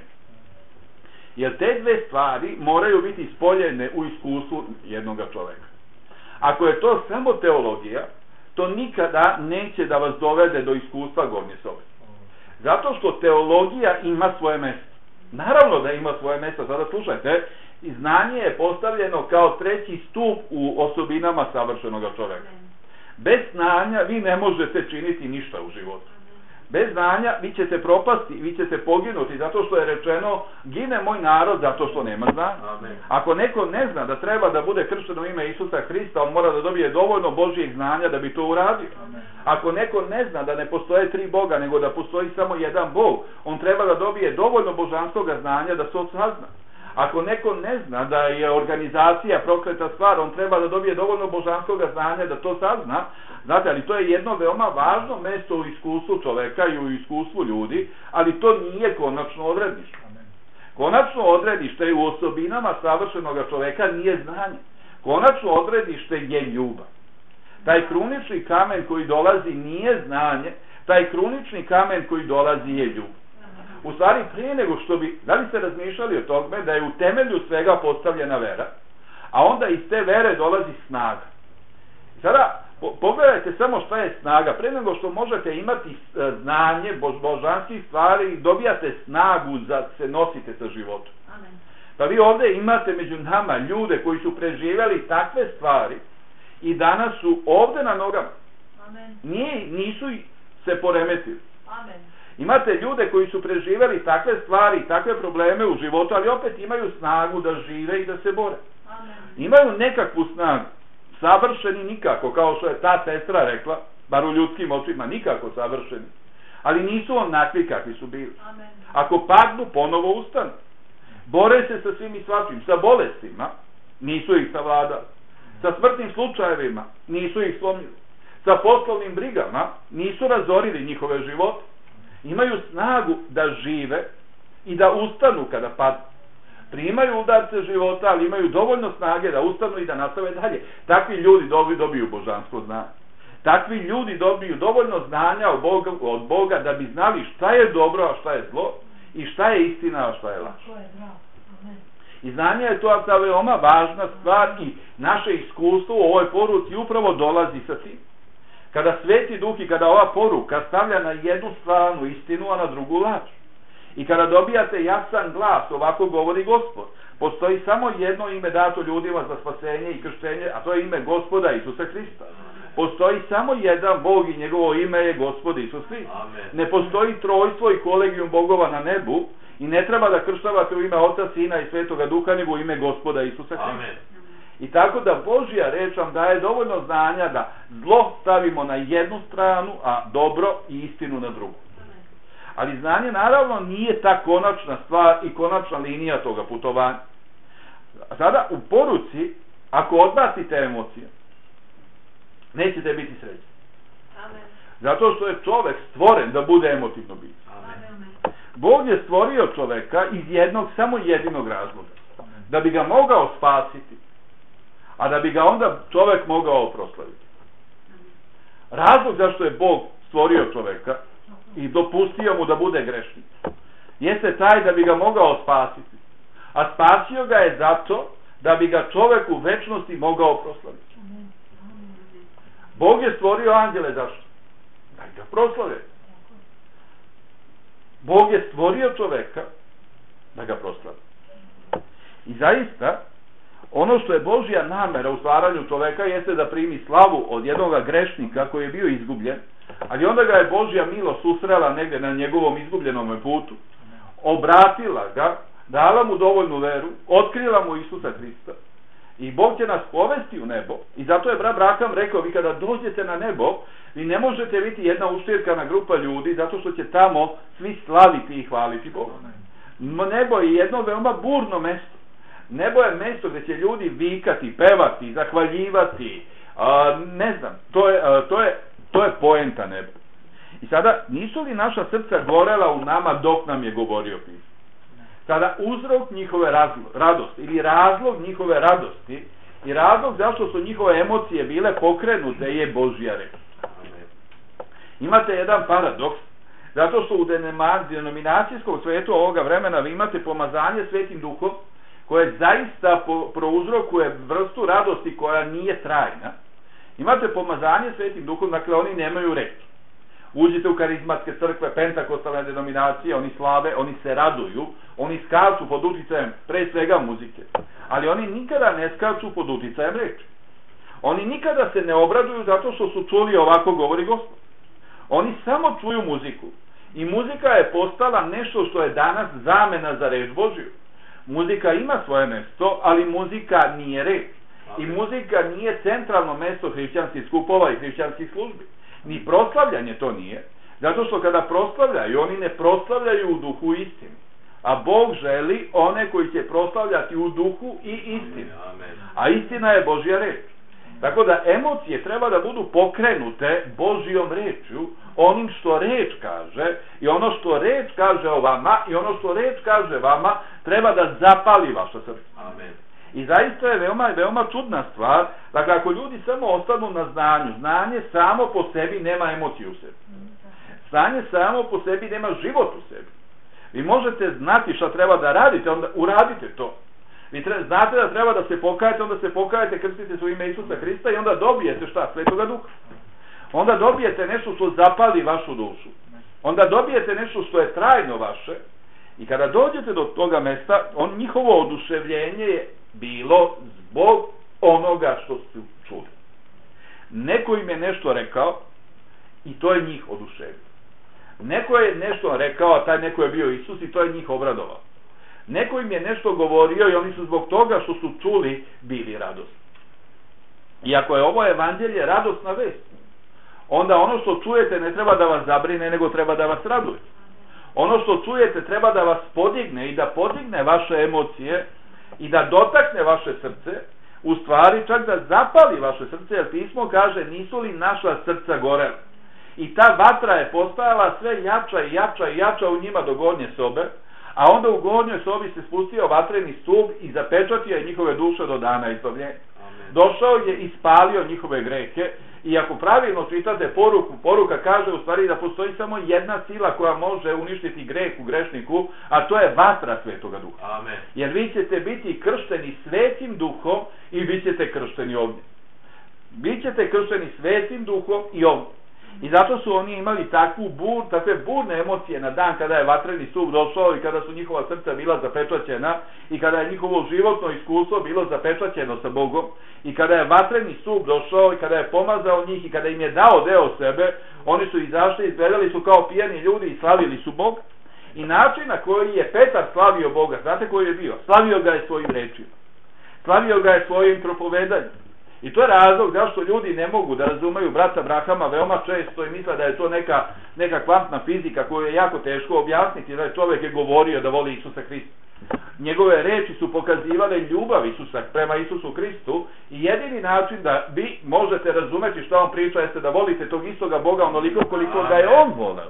Jer te dve stvari moraju biti ispoljene u iskustvu jednog čoveka. Ako je to samo teologija, to nikada neće da vas dovede do iskustva gornje sobe. Zato što teologija ima svoje mjesto. Naravno da ima svoje mjesto, sada slušajte, i znanje je postavljeno kao treći stup u osobinama savršenog čoveka. Bez znanja vi ne možete činiti ništa u životu. Bez znanja vi ćete propasti, vi ćete poginuti, zato što je rečeno gine moj narod zato što nema znanja. Amen. Ako neko ne zna da treba da bude kršten u ime Isusa Hrista, on mora da dobije dovoljno Božjeg znanja da bi to uradio. Amen. Ako neko ne zna da ne postoje tri Boga, nego da postoji samo jedan Bog, on treba da dobije dovoljno božanskog znanja da se to sazna. Ako neko ne zna da je organizacija prokleta stvar, on treba da dobije dovoljno božanskog znanja da to sazna. Znate, ali to je jedno veoma važno mesto u iskustvu čoveka i u iskustvu ljudi, ali to nije konačno odredište. Konačno odredište u osobinama savršenog čoveka nije znanje. Konačno odredište je ljubav. Taj krunični kamen koji dolazi nije znanje, taj krunični kamen koji dolazi je ljubav. U stvari, prije nego što bi, da li ste razmišljali o tome da je u temelju svega postavljena vera, a onda iz te vere dolazi snaga. Sada, po, pogledajte samo šta je snaga. Prije nego što možete imati znanje bož, božanskih stvari, dobijate snagu da se nosite sa životom. Amen. Pa vi ovdje imate među nama ljude koji su preživjeli takve stvari i danas su ovdje na nogama. Amen. Nije, nisu se poremetili. Amen. Imate ljude koji su preživjeli takve stvari i takve probleme u životu, ali opet imaju snagu da žive i da se bore. Amen. Imaju nekakvu snagu. Savršeni nikako, kao što je ta sestra rekla, bar u ljudskim očima, nikako savršeni. Ali nisu onakvi kakvi su bili. Amen. Ako padnu, ponovo ustanu. Bore se sa svim i svačim. Sa bolestima, nisu ih savladali. Sa smrtnim slučajevima, nisu ih slomili. Sa poslovnim brigama, nisu razorili njihove živote. Imaju snagu da žive i da ustanu kada padnu. Primaju udarce života, ali imaju dovoljno snage da ustanu i da nastave dalje. Takvi ljudi dobiju, dobiju božansko znanje. Takvi ljudi dobiju dovoljno znanja od Boga, od Boga da bi znali šta je dobro, a šta je zlo, i šta je istina, a šta je laž. I znanje je to ta veoma važna stvar i naše iskustvo u ovoj poruci upravo dolazi sa tim. Kada Sveti Duh i kada ova poruka stavlja na jednu stranu istinu, a na drugu laž. I kada dobijate jasan glas, ovako govori Gospod, postoji samo jedno ime dato ljudima za spasenje i krštenje, a to je ime Gospoda Isusa Hrista. Postoji samo jedan Bog i njegovo ime je Gospod Isus Hrist. Ne postoji trojstvo i kolegijum bogova na nebu i ne treba da krštavate u ime Oca, Sina i Svetoga Duha, nego u ime Gospoda Isusa Hrista. I tako da Božja reč vam daje dovoljno znanja da zlo stavimo na jednu stranu, a dobro i istinu na drugu. Ali znanje naravno nije ta konačna stvar i konačna linija toga putovanja. Sada u poruci, ako odbacite emocije, nećete biti srećni. Zato što je čovek stvoren da bude emotivno biće. Bog je stvorio čoveka iz jednog, samo jedinog razloga. Da bi ga mogao spasiti, a da bi ga onda čovek mogao proslaviti. Razlog zašto je Bog stvorio čoveka i dopustio mu da bude grešnik jeste taj da bi ga mogao spasiti. A spasio ga je zato da bi ga čovek u večnosti mogao proslaviti. Bog je stvorio anđele zašto? Da ga proslave. Bog je stvorio čoveka da ga proslavi. I zaista, ono što je Božja namera u stvaranju čoveka jeste da primi slavu od jednog grešnika koji je bio izgubljen, ali onda ga je Božja milost susrela negdje na njegovom izgubljenom putu, obratila ga, dala mu dovoljnu veru, otkrila mu Isusa Hrista i Bog će nas povesti u nebo. I zato je brat Brakam rekao, vi kada dođete na nebo, vi ne možete biti jedna uštirkana grupa ljudi, zato što će tamo svi slaviti i hvaliti Boga. Nebo je jedno veoma burno mesto. Nebo je mesto gdje će ljudi vikati, pevati, zahvaljivati, a, ne znam, to je, a, to je, to je poenta neba. I sada, nisu li naša srca gorela u nama dok nam je govorio pismo? Sada, uzrok njihove razlo, radosti, ili razlog njihove radosti, i razlog zašto su njihove emocije bile pokrenute je Božja reč. Imate jedan paradoks, zato što u denominacijskom svetu ovoga vremena vi imate pomazanje Svetim Duhom, koje zaista prouzrokuje vrstu radosti koja nije trajna. Imate pomazanje Svetim Duhom, dakle oni nemaju reč. Uđite u karizmatske crkve, pentakostalne denominacije, oni slave, oni se raduju, oni skaču pod uticajem pre svega muzike, ali oni nikada ne skaču pod uticajem reči. Oni nikada se ne obraduju zato što su čuli ovako govori Gospod. Oni samo čuju muziku. I muzika je postala nešto što je danas zamena za reč Božju. Muzika ima svoje mjesto, ali muzika nije reč. I muzika nije centralno mjesto hrišćanskih skupova i hrišćanskih službi. Ni proslavljanje to nije. Zato što kada proslavljaju, oni ne proslavljaju u duhu istini. A Bog želi one koji će proslavljati u duhu i istini. A istina je Božja reč. Tako da emocije treba da budu pokrenute Božjom rečju, onim što reč kaže, i ono što reč kaže o vama i ono što reč kaže vama treba da zapali vaša srca. Amen. I zaista je veoma, veoma čudna stvar, dakle ako ljudi samo ostanu na znanju, znanje samo po sebi nema emociju u sebi. Znanje samo po sebi nema život u sebi. Vi možete znati šta treba da radite, onda uradite to. Vi tre, znate da treba da se pokajete, onda se pokajete, krstite u ime Isusa Hrista i onda dobijete šta? Svetoga Duha. Onda dobijete nešto što zapali vašu dušu. Onda dobijete nešto što je trajno vaše. I kada dođete do toga mesta, on, njihovo oduševljenje je bilo zbog onoga što su čuli. Neko im je nešto rekao i to je njih oduševio. Neko je nešto rekao, a taj neko je bio Isus i to je njih obradovao. Neko im je nešto govorio i oni su zbog toga što su čuli bili radosni. I ako je ovo evanđelje radosna vest, onda ono što čujete ne treba da vas zabrine, nego treba da vas raduje. Ono što čujete treba da vas podigne i da podigne vaše emocije i da dotakne vaše srce, u stvari čak da zapali vaše srce, jer pismo kaže nisu li naša srca gorela. I ta vatra je postajala sve jača i jača i jača u njima do gornje sobe, a onda u gornjoj sobi se spustio vatreni stup i zapečatio je njihove duše do dana izbavljenja. Došao je i spalio njihove grehe, i ako pravilno čitate poruku, poruka kaže u stvari da postoji samo jedna sila koja može uništiti greh u grešniku, a to je vatra Svetoga Duha. Amen. Jer vi ćete biti kršteni Svetim Duhom i vi ćete kršteni ovdje. Vi ćete kršteni Svetim Duhom i ovdje. I zato su oni imali takvu bur, takve burne emocije na dan kada je vatreni stup došao i kada su njihova srca bila zapečaćena i kada je njihovo životno iskustvo bilo zapečaćeno sa Bogom i kada je vatreni stup došao i kada je pomazao njih i kada im je dao deo sebe, oni su izašli, izgledali su kao pijani ljudi i slavili su Bog. I način na koji je Petar slavio Boga, znate koji je bio? Slavio ga je svojim rečima. Slavio ga je svojim propovedanjem. I to je razlog zašto ljudi ne mogu da razumeju brata Abrahama veoma često i misle da je to neka, neka kvantna fizika koju je jako teško objasniti, da je čovjek je govorio da voli Isusa Hrista. Njegove reči su pokazivale ljubav Isusa prema Isusu Hristu i jedini način da vi možete razumeti što on priča jeste da volite tog istoga Boga onoliko koliko ga je on voleo.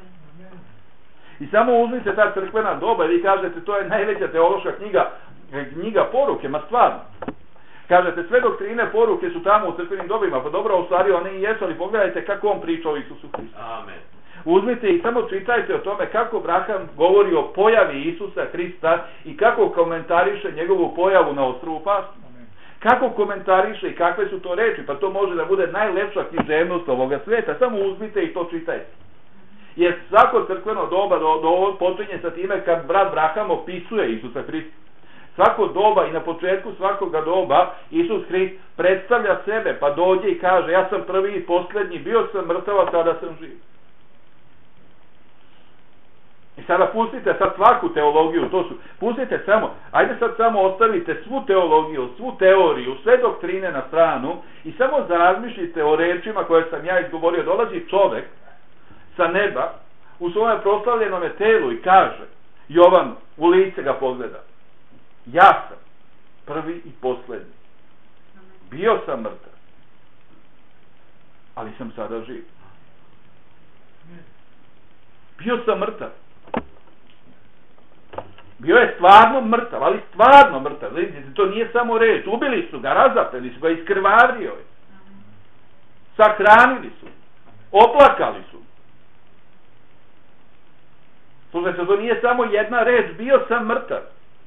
I samo uzmite ta crkvena doba i vi kažete to je najveća teološka knjiga, knjiga poruke, ma stvarno. Kažete, sve doktrine poruke su tamo u crkvenim dobima, pa dobro, u stvari one i jesu, ali pogledajte kako on priča o Isusu Hristu. Amen. Uzmite i samo čitajte o tome kako Abraham govori o pojavi Isusa Hrista i kako komentariše njegovu pojavu na ostrvu Pasmu. Kako komentariše i kakve su to reči, pa to može da bude najlepša književnost ovoga sveta, samo uzmite i to čitajte. Jer svako crkveno doba do, do počinje sa time kad brat Abraham opisuje Isusa Hrista. Svako doba i na početku svakoga doba Isus Hrist predstavlja sebe, pa dođe i kaže ja sam prvi i posljednji, bio sam mrtav, a sada sam živ. I sada pustite sad svaku teologiju, to su, pustite samo, ajde sad samo ostavite svu teologiju, svu teoriju, sve doktrine na stranu i samo razmišljite o rečima koje sam ja izgovorio. Dolazi čovjek sa neba u svome proslavljenome telu i kaže, Jovan u lice ga pogleda, ja sam prvi i posljednji. Bio sam mrtav, ali sam sada živ. Bio sam mrtav. Bio je stvarno mrtav, ali stvarno mrtav. Vidite, to nije samo reč. Ubili su ga, razapeli su ga, iskrvario je. Sahranili su. Oplakali su. Slušajte, to nije samo jedna reč. Bio sam mrtav.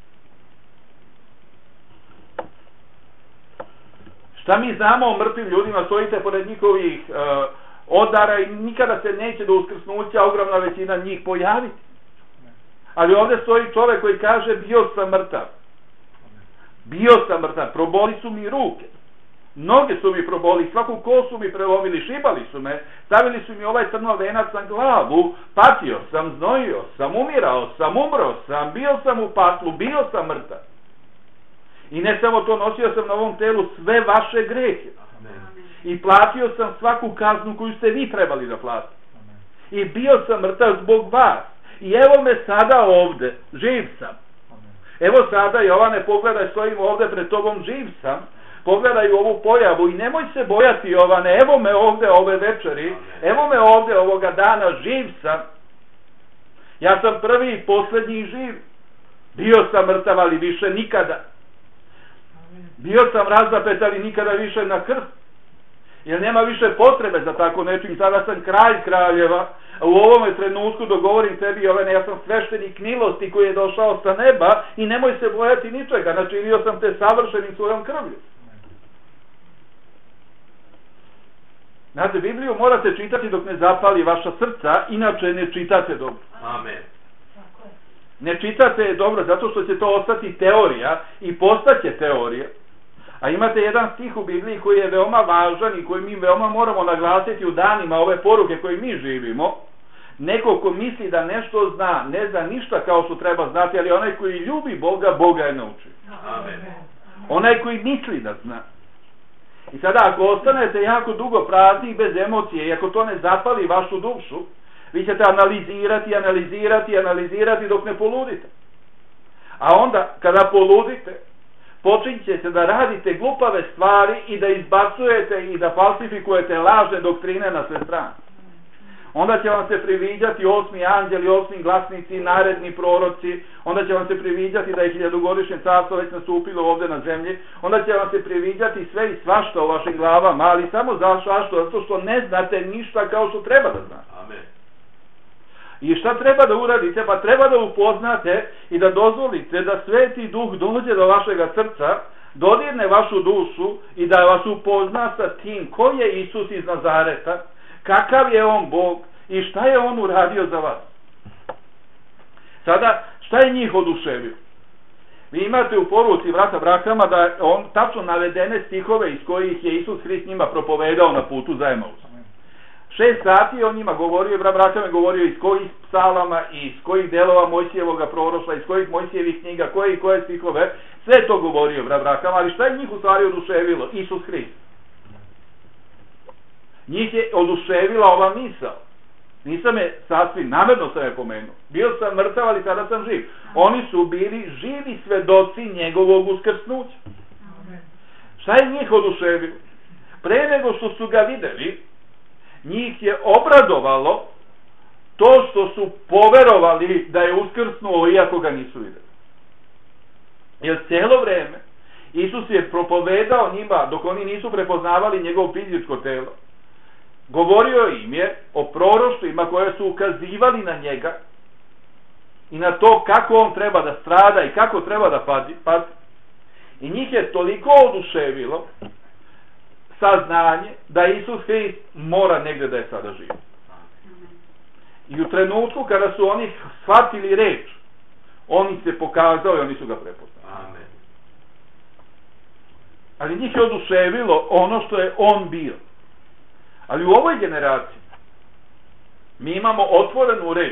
Šta mi znamo o mrtvim ljudima? Stojite pored njihovih uh, odara i nikada se neće do uskrsnuća ogromna većina njih pojaviti. Ali ovdje stoji čovjek koji kaže bio sam mrtav. Bio sam mrtav, proboli su mi ruke. Noge su mi proboli, svaku kosu mi prelomili, šibali su me, stavili su mi ovaj crno venac na glavu, patio sam, znojio sam, umirao sam, umro sam, bio sam u patlu, bio sam mrtav. I ne samo to, nosio sam na ovom telu sve vaše grehe. I platio sam svaku kaznu koju ste vi trebali da platite. I bio sam mrtav zbog vas. I evo me sada ovde, živ sam. Evo sada, Jovane, pogledaj, stojim ovde pred tobom, živ sam. Pogledaj ovu pojavu i nemoj se bojati, Jovane, evo me ovde ove večeri, evo me ovde ovoga dana, živ sam. Ja sam prvi i posljednji živ. Bio sam mrtav, ali više nikada. Bio sam razapet, ali nikada više na krst. Jer nema više potrebe za tako nečim. Sada sam kralj kraljeva, a u ovome trenutku dogovorim tebi, Jovane, ja sam sveštenik milosti koji je došao sa neba i nemoj se bojati ničega. Načinio sam te savršenim svojom krvlju. Znate, Bibliju morate čitati dok ne zapali vaša srca, inače ne čitate dobro. Amen. Ne čitate je dobro zato što će to ostati teorija i postaće teorija. A imate jedan stih u Bibliji koji je veoma važan i koji mi veoma moramo naglasiti u danima ove poruke koje mi živimo. Neko ko misli da nešto zna, ne zna ništa kao što treba znati, ali onaj koji ljubi Boga, Boga je nauči. Amen. Onaj koji misli da zna. I sada ako ostanete jako dugo prazni i bez emocije i ako to ne zapali vašu dušu, vi ćete analizirati, analizirati, analizirati dok ne poludite. A onda kada poludite, počinjete da radite glupave stvari i da izbacujete i da falsifikujete lažne doktrine na sve strane. Onda će vam se priviđati osmi anđeli, osmi glasnici, naredni proroci, onda će vam se priviđati da je hiljadugodišnje carstvo već nastupilo ovdje na zemlji, onda će vam se priviđati sve i svašta u vašim glavama, ali samo za svašta, zato što ne znate ništa kao što treba da znate. Amen. I šta treba da uradite? Pa treba da upoznate i da dozvolite da Sveti Duh dođe do vašega srca, dodirne vašu dušu i da vas upozna sa tim ko je Isus iz Nazareta, kakav je on Bog i šta je on uradio za vas. Sada, šta je njih oduševio? Vi imate u poruci brata Brahama da on tačno navedene stihove iz kojih je Isus Hrist njima propovedao na putu za Emaus. Šest sati je on njima govorio, brat Braham je govorio iz kojih psalama, iz kojih delova Mojsijevoga proroštva, iz kojih Mojsijevih knjiga, koje i koje stihove, sve to govorio brat Braham, ali šta je njih u stvari oduševilo? Isus Hrist. Njih je oduševila ova misao. Nisam je sasvim, namerno sam je pomenuo. Bio sam mrtav, ali sada sam živ. Oni su bili živi svedoci njegovog uskrsnuća. Šta je njih oduševilo? Pre nego što su ga videli, njih je obradovalo to što su poverovali da je uskrsnuo iako ga nisu videli. Jer cijelo vreme Isus je propovedao njima dok oni nisu prepoznavali njegovo fizičko telo. Govorio im je o proroštvima koje su ukazivali na njega i na to kako on treba da strada i kako treba da pati. pati. I njih je toliko oduševilo saznanje da Isus Hrist mora negde da je sada živ. I u trenutku kada su oni shvatili reč, on ih se pokazao i oni su ga prepoznali. Amen. Ali njih je oduševilo ono što je on bio. Ali u ovoj generaciji mi imamo otvorenu reč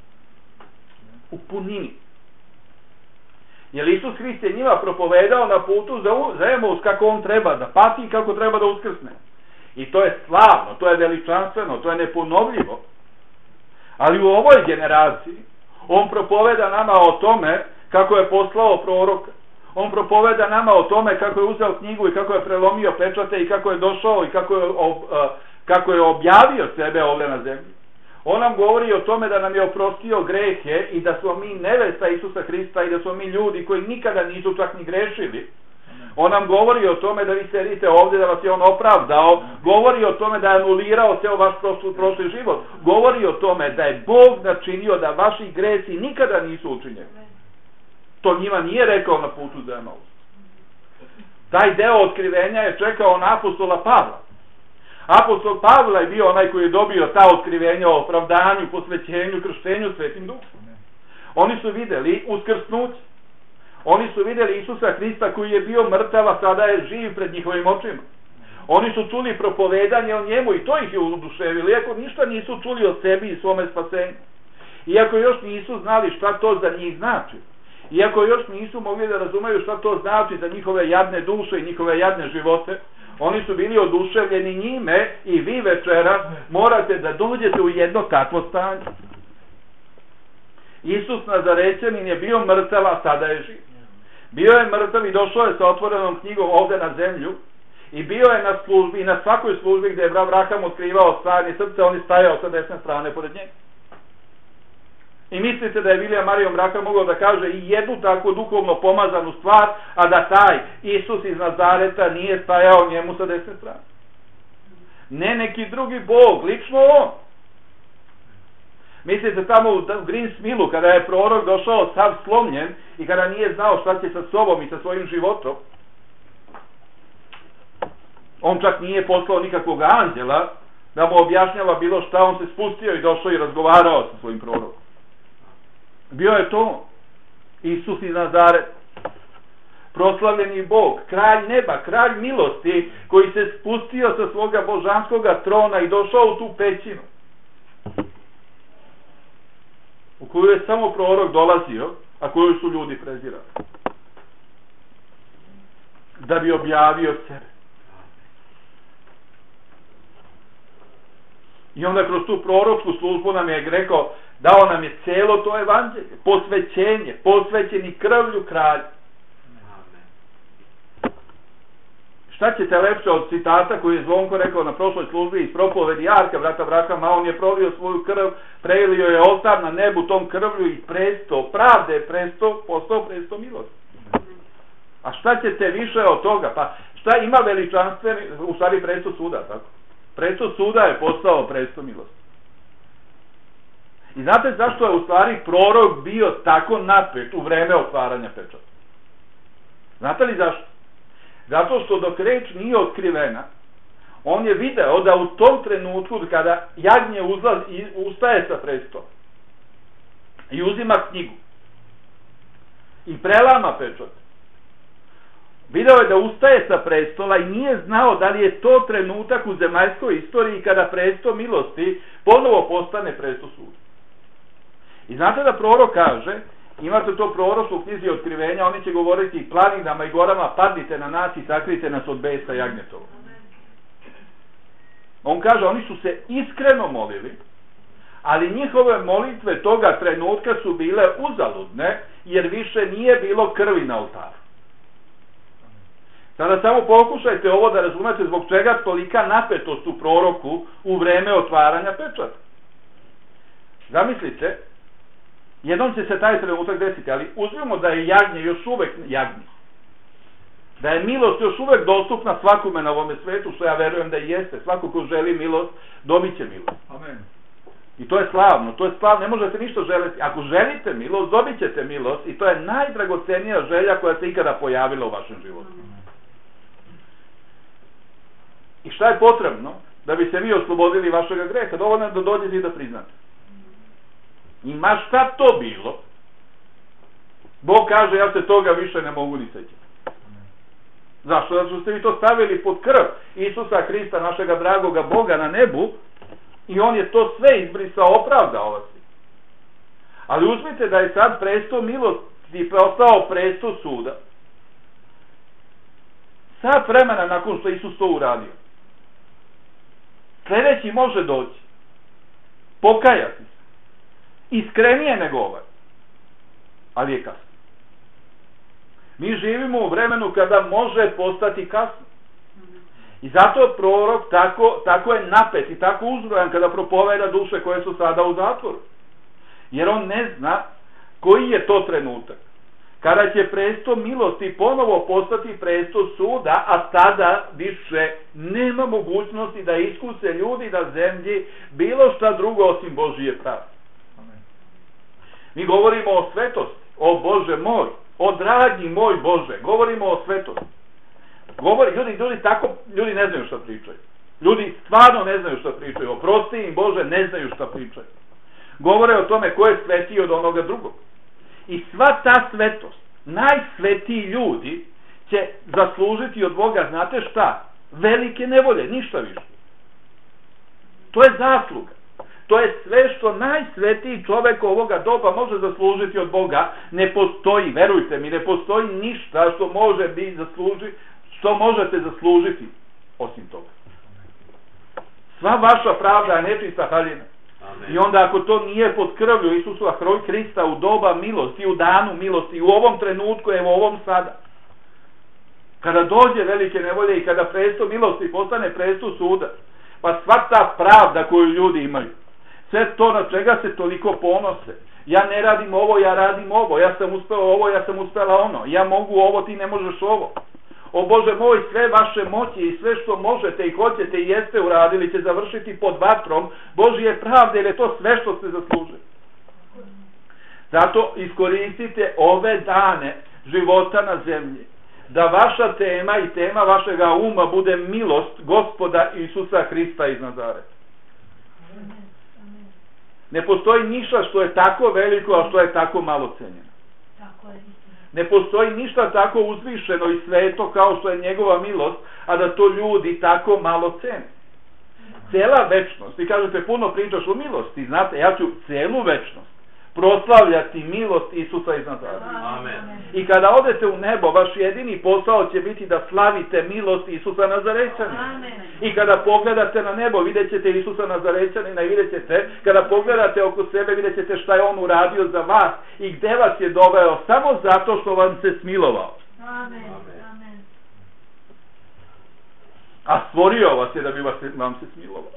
u punini. Jer Isus Hrist je njima propovedao na putu za, za Emaus kako on treba da pati i kako treba da uskrsne. I to je slavno, to je veličanstveno, to je neponovljivo. Ali u ovoj generaciji on propoveda nama o tome kako je poslao proroka. On propoveda nama o tome kako je uzeo knjigu i kako je prelomio pečate i kako je došao i kako je, ob, kako je objavio sebe ovdje na zemlji. On nam govori o tome da nam je oprostio grehe i da smo mi nevesta Isusa Hrista i da smo mi ljudi koji nikada nisu čak ni grešili. On nam govori o tome da vi sedite ovdje, da vas je on opravdao. Govori o tome da je anulirao ceo vaš prošli, prošli život. Govori o tome da je Bog načinio da vaši gresi nikada nisu učinjeni. To njima nije rekao na putu za Emaus. Taj deo otkrivenja je čekao na apostola Pavla. Apostol Pavla je bio onaj koji je dobio ta otkrivenja o opravdanju, posvećenju, krštenju Svetim Duhom. Oni su videli uskrsnuće. Oni su videli Isusa Hrista koji je bio mrtav, a sada je živ pred njihovim očima. Oni su čuli propovedanje o njemu i to ih je oduševilo, iako ništa nisu čuli o sebi i svome spasenju. Iako još nisu znali šta to za njih znači. Iako još nisu mogli da razumeju šta to znači za njihove jadne duše i njihove jadne živote, oni su bili oduševljeni njime i vi večeras morate da dođete u jedno takvo stanje. Isus Nazarećanin je bio mrtav, a sada je živ. Bio je mrtav i došao je sa otvorenom knjigom ovde na zemlju i bio je na službi i na svakoj službi gdje je Abraham otkrivao stajanje srce, on je stajao sa desne strane pored njega. I mislite da je Vilija Marijom Braka mogao da kaže i jednu takvu duhovno pomazanu stvar, a da taj Isus iz Nazareta nije stajao njemu sa desne strane. Ne neki drugi Bog, lično on. Mislite tamo u Greensmillu, kada je prorok došao sav slomljen i kada nije znao šta će sa sobom i sa svojim životom, on čak nije poslao nikakvog anđela da mu objašnjava bilo šta, on se spustio i došao i razgovarao sa svojim prorokom. Bio je to Isus iz Nazareta, proslavljeni Bog, kralj neba, kralj milosti, koji se spustio sa svoga božanskoga trona i došao u tu pećinu, u koju je samo prorok dolazio, a koju su ljudi prezirali, da bi objavio sebe. I onda kroz tu proročku službu nam je rekao, dao nam je celo to evanđelje, posvećenje, posvećeni krvlju kralja. Šta ćete lepše od citata koji je Zvonko rekao na prošloj službi iz propovedi Jarka, brata Abrahama, on je prolio svoju krv, prelio je oltar na nebu tom krvlju i presto, pravde je presto, postao presto milost. A šta ćete više od toga? Pa šta ima veličanstveni, u stvari presto suda, tako? Presto suda je postao presto milost. I znate zašto je u stvari prorok bio tako napet u vreme otvaranja pečata? Znate li zašto? Zato što dok reč nije otkrivena, on je video da u tom trenutku kada jagnje uzlaz, ustaje sa prestola i uzima knjigu i prelama pečat, video je da ustaje sa prestola i nije znao da li je to trenutak u zemaljskoj istoriji kada presto milosti ponovo postane presto suda. I znate da prorok kaže, imate to proroštvo u knjizi Otkrivenja, oni će govoriti planinama i gorama, padnite na nas i sakrite nas od besa jagnjetovo. On kaže, oni su se iskreno molili, ali njihove molitve toga trenutka su bile uzaludne, jer više nije bilo krvi na oltaru. Sada samo pokušajte ovo da razumete zbog čega tolika napetost u proroku u vreme otvaranja pečata. Zamislite, jednom će se taj trenutak desiti, ali uzmimo da je jagnje još uvek jagnje. Da je milost još uvek dostupna svakome na ovome svetu, što ja verujem da i jeste. Svako ko želi milost, dobit će milost. Amen. I to je slavno, to je slavno, ne možete ništa želiti. Ako želite milost, dobit ćete milost i to je najdragocenija želja koja se ikada pojavila u vašem životu. I šta je potrebno da bi se vi oslobodili vašega greha? Dovoljno je da dođete i da priznate. I ma šta to bilo, Bog kaže, ja se toga više ne mogu ni sećati. Zašto? Zato što ste vi to stavili pod krv Isusa Hrista, našega dragoga Boga na nebu, i on je to sve izbrisao, opravdao vas. Ali uzmite da je sad presto milosti postao presto suda. Sad vremena nakon što Isus to uradio, sljedeći može doći, pokajati se, iskrenije nego ovaj, ali je kasno. Mi živimo u vremenu kada može postati kasno. I zato prorok tako, tako je napet i tako uzbrojan kada propoveda duše koje su sada u zatvoru. Jer on ne zna koji je to trenutak kada će presto milosti ponovo postati presto suda, a tada više nema mogućnosti da iskuse ljudi na zemlji bilo šta drugo osim Božije pravde. Mi govorimo o svetosti, o Bože moj, o dragi moj Bože, govorimo o svetosti. Govori, ljudi, ljudi, tako, ljudi ne znaju šta pričaju. Ljudi stvarno ne znaju šta pričaju. Oprosti im Bože, ne znaju šta pričaju. Govore o tome ko je svetiji od onoga drugog. I sva ta svetost, najsvetiji ljudi će zaslužiti od Boga, znate šta? velike nevolje, ništa više. To je zasluga. To je sve što najsvetiji čovjek ovoga doba može zaslužiti od Boga. Ne postoji, verujte mi, ne postoji ništa što može biti zasluži, što možete zaslužiti osim toga. Sva vaša pravda je nečista haljina. I onda ako to nije pod krvlju Isusova Krista u doba milosti, u danu milosti, u ovom trenutku, evo ovom sada, kada dođe velike nevolje i kada presto milosti postane presto suda, pa sva ta pravda koju ljudi imaju, sve to na čega se toliko ponose, ja ne radim ovo, ja radim ovo, ja sam uspeo ovo, ja sam uspela ono, ja mogu ovo, ti ne možeš ovo. O Bože moj, sve vaše moći i sve što možete i hoćete i jeste uradili će završiti pod vatrom Božje pravde, jer je to sve što ste zaslužili. Zato iskoristite ove dane života na zemlji, da vaša tema i tema vašega uma bude milost Gospoda Isusa Hrista iz Nazareta. Ne postoji ništa što je tako veliko, a što je tako malo cenjeno. Ne postoji ništa tako uzvišeno i sveto kao što je njegova milost, a da to ljudi tako malo cene. Cela večnost, vi kažete puno pričaš o milosti, znate, ja ću celu večnost proslavljati milost Isusa iz Nazareta. Amen. I kada odete u nebo, vaš jedini posao će biti da slavite milost Isusa Nazarećanina. I kada pogledate na nebo, vidjet ćete Isusa Nazarećanina i vidjet ćete, kada pogledate oko sebe, vidjet ćete šta je on uradio za vas i gde vas je doveo, samo zato što vam se smilovao. Amen. Amen. A stvorio vas je da bi vas, vam se smilovao.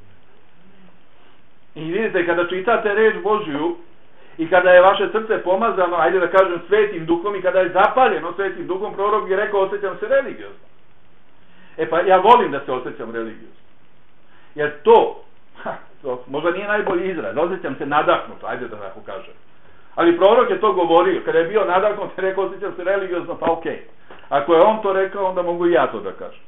I vidite, kada čitate reč Božju, i kada je vaše srce pomazano, ajde da kažem, svetim duhom, i kada je zapaljeno svetim duhom, prorok je rekao, osjećam se religiozno. E pa ja volim da se osjećam religiozno. Jer to, ha, to možda nije najbolji izraz, osjećam se nadahnuto, ajde da tako kažem. Ali prorok je to govorio, kada je bio nadahnut, je rekao, osjećam se religiozno, pa okej. Okay. Ako je on to rekao, onda mogu i ja to da kažem.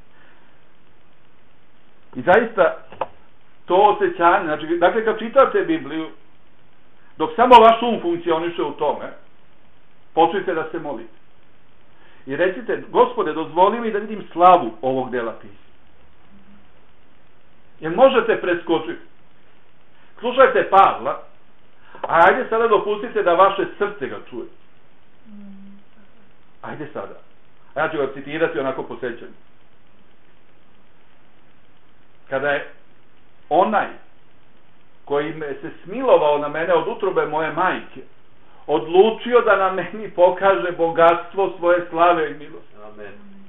I zaista, to osjećanje, znači, dakle, kad čitate Bibliju, dok samo vaš um funkcioniše u tome, počnite da se molite. I recite, Gospode, dozvoli mi da vidim slavu ovog dela pisma. Jer možete preskočiti. Slušajte Pavla, a ajde sada dopustite da vaše srce ga čuje. Ajde sada. A ja ću ga citirati onako po sećanju. Kada je onaj koji me se smilovao na mene od utrobe moje majke, odlučio da na meni pokaže bogatstvo svoje slave i milosti. Amen.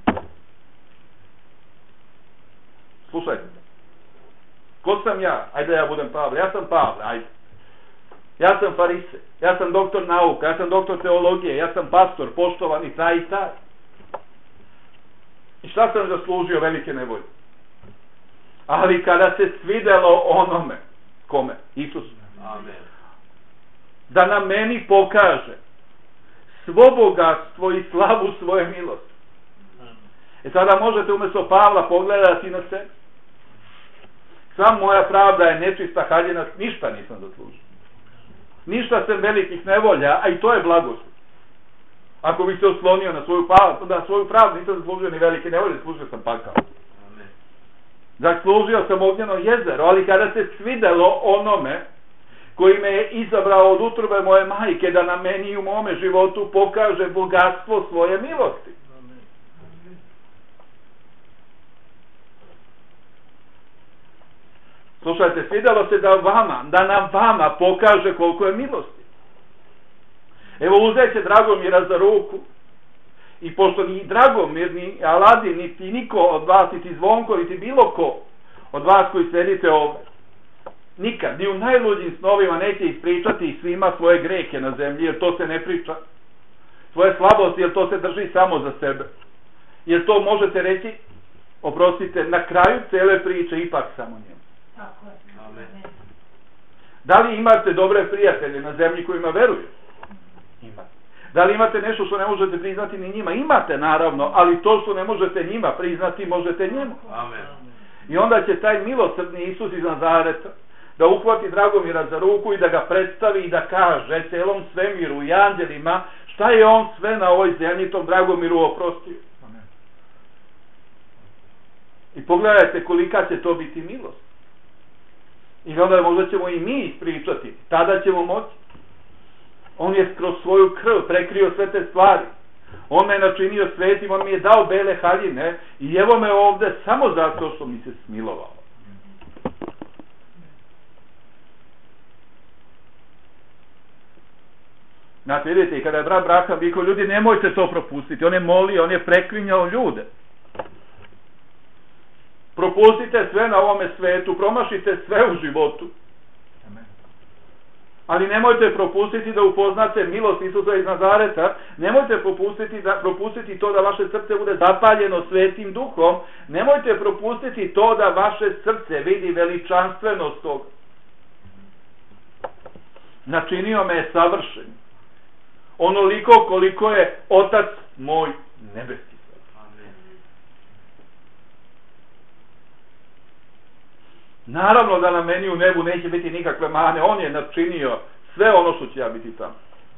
Slušajte. Ko sam ja? Ajde ja budem Pavle. Ja sam Pavle, ajde. Ja sam farise. Ja sam doktor nauka. Ja sam doktor teologije. Ja sam pastor, poštovani taj i taj. I šta sam zaslužio velike nevolje? Ali kada se svidelo onome, kome? Isus. Amen. Da na meni pokaže svo bogatstvo i slavu svoje milosti. E sada možete umjesto Pavla pogledati na sebe. Sam moja pravda je nečista haljina, ništa nisam zaslužio. Ništa sem velikih nevolja, a i to je blagoslov. Ako bi se oslonio na svoju, na svoju pravdu, nisam zaslužio ni velike nevolje, zaslužio sam pakao. Zaslužio sam ognjeno jezero, ali kada se svidelo onome koji me je izabrao od utrobe moje majke da na meni i u mome životu pokaže bogatstvo svoje milosti. Slušajte, svidelo se da vama, da nam vama pokaže koliko je milosti. Evo uzet će Dragomira za ruku i pošto ni Dragomir, ni Aladin, niti niko od vas, niti Zvonko, niti bilo ko od vas koji sedite ovdje, nikad, ni u najluđim snovima neće ispričati svima svoje greke na zemlji, jer to se ne priča. Svoje slabosti, jer to se drži samo za sebe. Jer to možete reći, oprostite, na kraju cele priče ipak samo njemu. Tako je. Amen. Da li imate dobre prijatelje na zemlji kojima veruju? Imate. Da li imate nešto što ne možete priznati ni njima? Imate, naravno, ali to što ne možete njima priznati, možete njemu. Amen. I onda će taj milosrdni Isus iz Nazareta da uhvati Dragomira za ruku i da ga predstavi i da kaže celom svemiru i anđelima šta je on sve na ovoj zemlji tom Dragomiru oprostio. pogledajte kolika će to biti milost. I onda možda ćemo i mi ispričati. Tada ćemo moći. On je kroz svoju krv prekrio sve te stvari. On me je načinio svetim, on mi je dao bele haljine i evo me ovde samo zato što mi se smilovao. Znate, vidite, i kada je brat Braham vikao, ljudi, nemojte to propustiti. On je molio, on je preklinjao ljude. Propustite sve na ovome svetu, promašite sve u životu. Ali nemojte propustiti da upoznate milost Isusa iz Nazareta, nemojte propustiti, da, propustiti to da vaše srce bude zapaljeno svetim duhom, nemojte propustiti to da vaše srce vidi veličanstvenost toga. Načinio me je savršen, onoliko koliko je Otac moj nebeski. Naravno da na meni u nebu neće biti nikakve mane, on je načinio sve ono što će ja biti tamo.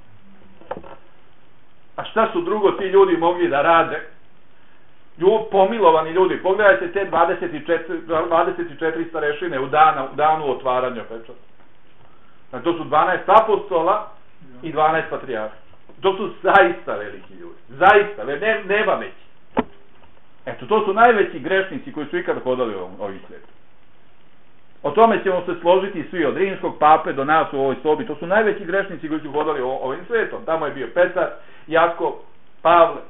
A šta su drugo ti ljudi mogli da rade? Ljub, pomilovani ljudi, pogledajte te dvadeset četiri, dvadeset četiri starešine u, dana, u danu otvaranja pečata. Znači, to su dvanaest apostola i dvanaest patrijarha. To su zaista veliki ljudi. Zaista, ne, nema veći. Eto, to su najveći grešnici koji su ikada hodali u ovih svijetu. O tome ćemo se složiti svi, od rimskog pape do nas u ovoj sobi. To su najveći grešnici koji su hodali ovim svijetom. Tamo je bio Petar, Jakov, Pavle.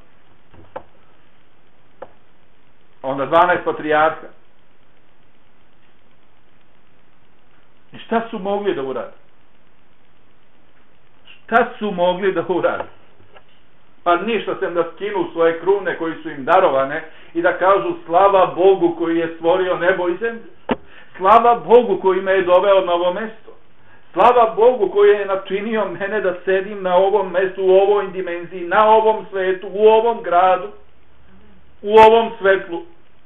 Onda dvanaest patrijarha. I šta su mogli da urade? Šta su mogli da urade? Pa ništa, sem da skinu svoje krune koji su im darovane i da kažu slava Bogu koji je stvorio nebo i zemlju. Slava Bogu koji me je doveo na ovo mesto. Slava Bogu koji je načinio mene da sedim na ovom mestu, u ovoj dimenziji, na ovom svetu, u ovom gradu, u ovom svetlu.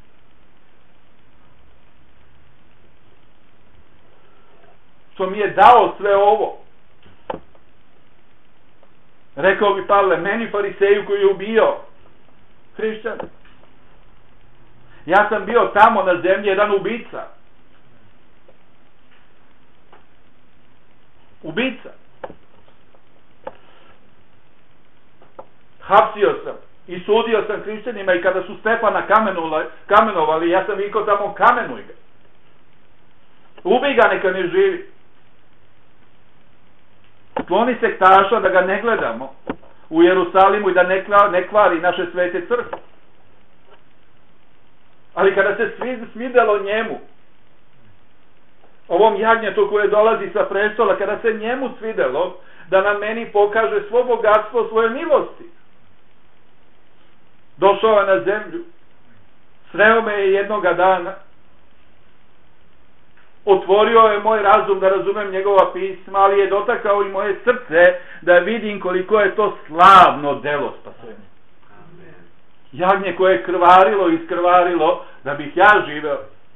Što mi je dao sve ovo. Rekao bi Pavle, meni fariseju koji je ubio hrišćan. Ja sam bio tamo na zemlji jedan ubica. Ubica. Hapsio sam i sudio sam hrišćanima i kada su Stefana kamenovali, kamenovali ja sam vikao tamo kamenuj ga. Ubij ga, neka ne živi. Skloni sektaša da ga ne gledamo u Jerusalimu i da ne, ne kvari naše svete crkve. Ali kada se svidelo njemu, ovom jagnjetu koje dolazi sa prestola, kada se njemu svidelo da na meni pokaže svo bogatstvo svoje milosti, došao je na zemlju, sreo me je jednoga dana, otvorio je moj razum da razumem njegova pisma, ali je dotakao i moje srce da vidim koliko je to slavno delo spasenja. Jagnje koje je krvarilo i iskrvarilo da bih ja živeo.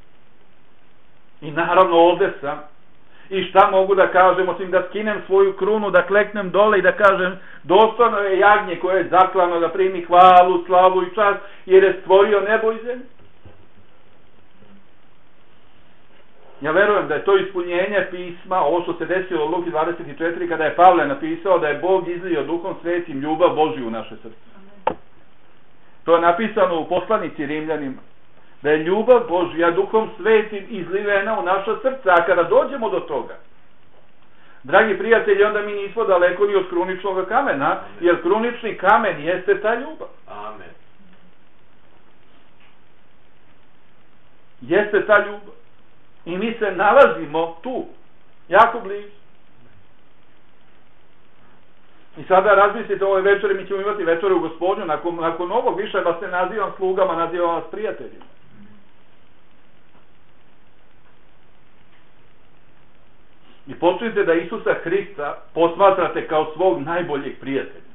I naravno ovde sam. I šta mogu da kažem, osim da skinem svoju krunu, da kleknem dole i da kažem dostojno je jagnje koje je zaklano da primi hvalu, slavu i čast, jer je stvorio nebo i zemlju. Ja verujem da je to ispunjenje pisma, ovo što se desilo u Luki dvadeset četiri, kada je Pavle napisao da je Bog izlio Duhom Svetim ljubav Božju u naše srce. To je napisano u poslanici Rimljanima. Da je ljubav Božja Duhom Svetim izlivena u naša srca. A kada dođemo do toga, dragi prijatelji, onda mi nismo daleko ni od kruničnog kamena, jer krunični kamen jeste ta ljubav. Amen. Jeste ta ljubav. I mi se nalazimo tu, jako blizu. I sada razmislite o ovoj večeri, mi ćemo imati večeru u Gospodnju, nakon, nakon ovog više vas ne nazivam slugama, nazivam vas prijateljima. I počnite da Isusa Hrista posmatrate kao svog najboljeg prijatelja.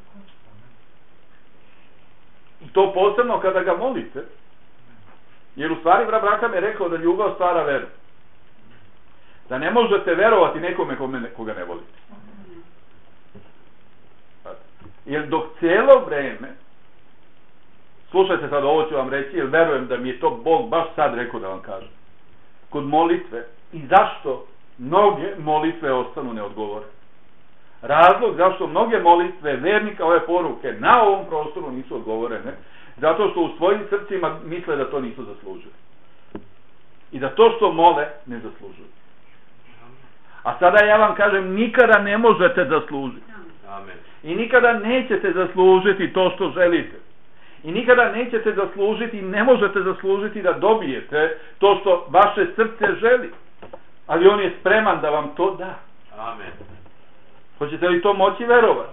I to posebno kada ga molite, jer u stvari brat Braham je rekao da ljubav stvara veru. Da ne možete verovati nekome koga ne volite. Jer dok cijelo vreme Slušajte sad, ovo ću vam reći, jer verujem da mi je to Bog baš sad rekao da vam kažem. Kod molitve, i zašto mnoge molitve ostanu neodgovore. Razlog zašto mnoge molitve vernika ove poruke na ovom prostoru nisu odgovorene, zato što u svojim srcima misle da to nisu zaslužili. I da to što mole ne zaslužuju. A sada ja vam kažem, nikada ne možete zaslužiti. Amen. I nikada nećete zaslužiti to što želite. I nikada nećete zaslužiti i ne možete zaslužiti da dobijete to što vaše srce želi. Ali on je spreman da vam to da. Amen. Hoćete li to moći verovati?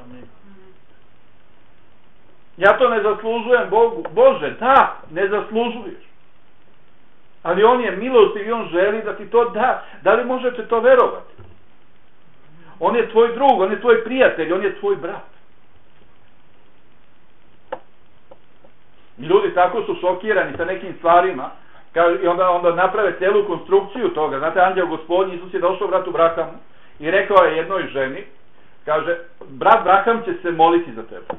Ja to ne zaslužujem Bogu. Bože, da, ne zaslužuješ. Ali on je milostiv i on želi da ti to da. Da li možete to verovati? On je tvoj drug, on je tvoj prijatelj, on je tvoj brat. I ljudi tako su šokirani sa nekim stvarima i onda, onda naprave celu konstrukciju toga. Znate, anđeo Gospodnji Isus je došao bratu Brahamu i rekao je jednoj ženi, kaže, brat Braham će se moliti za tebe.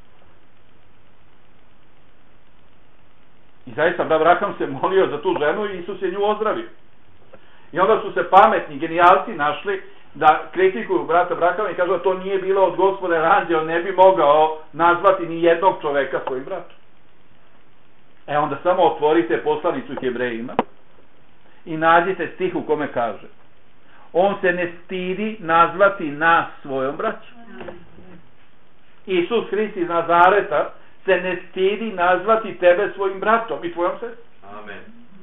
I zaista brat Braham se molio za tu ženu i Isus je nju ozdravio. I onda su se pametni genijalci našli da kritikuju brata Brahama i kažu da to nije bilo od Gospoda, jer anđeo ne bi mogao nazvati ni jednog čoveka svojim bratom. E onda samo otvorite poslanicu Hebrejima i nađite stih u kome kaže: on se ne stidi nazvati nas svojom braćom. Isus Hrist iz Nazareta se ne stidi nazvati tebe svojim bratom i tvojom sestrom. Amen.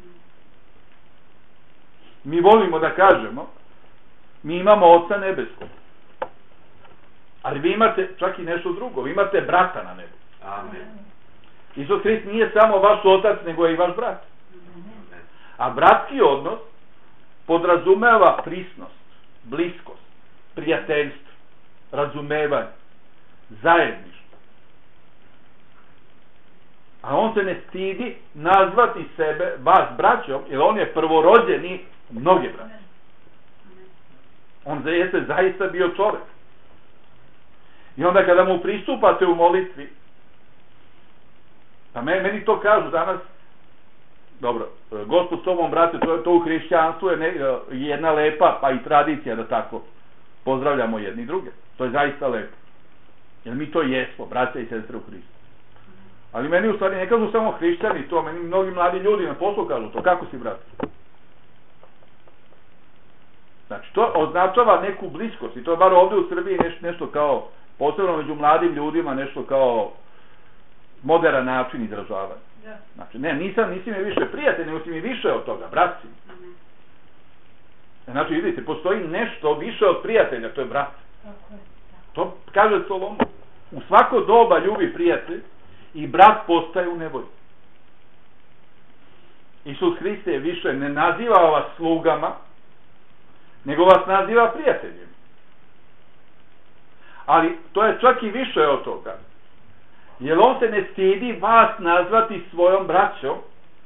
Mi volimo da kažemo, mi imamo Oca nebeskog. Ali vi imate čak i nešto drugo, vi imate brata na nebu. Amen. Isus Hrist nije samo vaš otac, nego je i vaš brat. A bratski odnos podrazumeva prisnost, bliskost, prijateljstvo, razumevanje, zajedništvo. A on se ne stidi nazvati sebe vas braćom, jer on je prvorođeni mnoge braće. On jeste zaista bio čovjek. I onda kada mu pristupate u molitvi, pa meni to kažu danas, dobro, Gospod s tobom, brate, to, to u hrišćanstvu je ne, jedna lepa, pa i tradicija da tako pozdravljamo jedni druge. To je zaista lepo. Jer mi to jesmo, braće i sestre u Hristu. Ali meni u stvari ne kažu samo hrišćani to, meni mnogi mladi ljudi na poslu kažu to. Kako si, brate? Znači, to označava neku bliskost i to je bar ovdje u Srbiji neš, nešto kao, posebno među mladim ljudima, nešto kao moderan način izražavanja. Znači, ne, nisam, nisi mi više prijatelj, nego si mi više od toga, brat si. Znači, vidite, postoji nešto više od prijatelja, to je brat. To kaže Solomon. U svako doba ljubi prijatelj i brat postaje u nevolji. Isus Hrist je više ne naziva vas slugama, nego vas naziva prijateljem. Ali to je čak i više od toga. Jer on se ne stidi vas nazvati svojom braćom.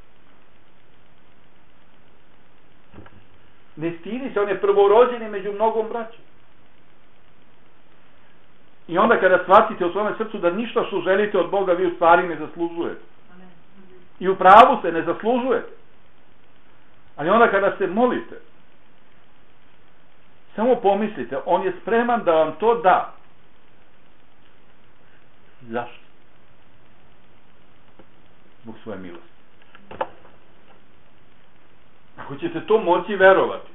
Ne stidi se, on je prvorođeni među mnogom braćom. I onda kada shvatite u svome srcu da ništa što želite od Boga vi u stvari ne zaslužujete. I u pravu se ne zaslužujete. Ali onda kada se molite, samo pomislite, on je spreman da vam to da. Zašto? Zbog svoje milosti. Ako ćete to moći verovati,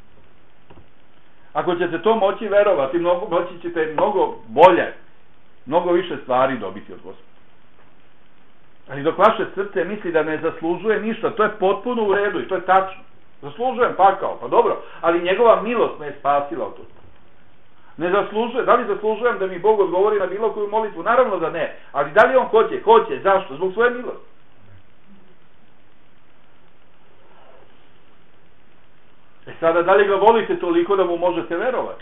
ako ćete to moći verovati, mnogo, moći ćete mnogo bolje, mnogo više stvari dobiti od Gospoda. Ali dok vaše srce misli da ne zaslužuje ništa, to je potpuno u redu i to je tačno. Zaslužujem pakao, pa dobro, ali njegova milost me je spasila od toga. Ne zaslužuje, da li zaslužujem da mi Bog odgovori na bilo koju molitvu? Naravno da ne, ali da li on hoće? Hoće, zašto? Zbog svoje milosti. E sada, da li ga volite toliko da mu možete verovati?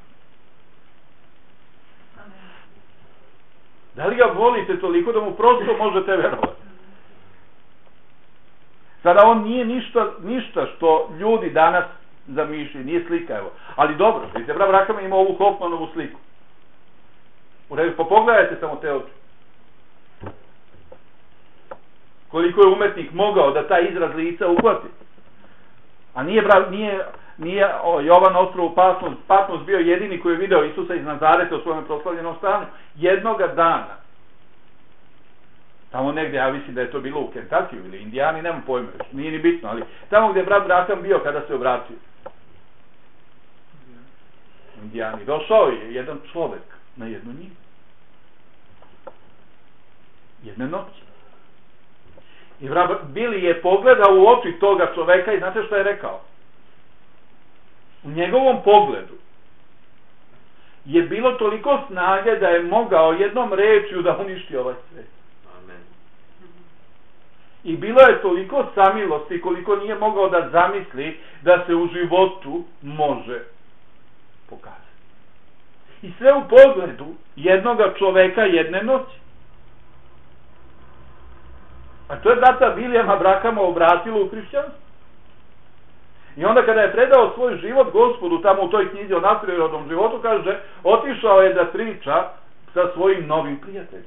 Da li ga volite toliko da mu prosto možete verovati? Sada on nije ništa, ništa što ljudi danas zamišljaju, nije slika, evo. Ali dobro, vidite, brat Braham ima ovu Hoffmanovu sliku. U redu, pa pogledajte samo te oči. koliko je umetnik mogao da taj izraz lica uhvati. A nije, bra, nije, nije o, Jovan Ostrov Patmos, Patmos bio jedini koji je video Isusa iz Nazareta u svojom proslavljenom stanju. Jednoga dana, tamo negdje, ja mislim da je to bilo u Kentakiju ili Indijani, nemam pojma, nije ni bitno, ali tamo gdje je brat Braham bio kada se obratio. Indijani. Došao je jedan čovjek na jednu njivu. Jedne noći. I Bili je pogledao u oči toga čoveka i znate što je rekao? U njegovom pogledu je bilo toliko snage da je mogao jednom rečju da uništi ovaj svijet. Amen. I bilo je toliko samilosti koliko nije mogao da zamisli da se u životu može pokazati. I sve u pogledu jednoga čoveka jedne noći. A to je brata Vilijama Brahama obratilo u hrišćanstvo. I onda kada je predao svoj život Gospodu tamo u toj knjizi o nadprirodnom životu, kaže, otišao je da priča sa svojim novim prijateljem.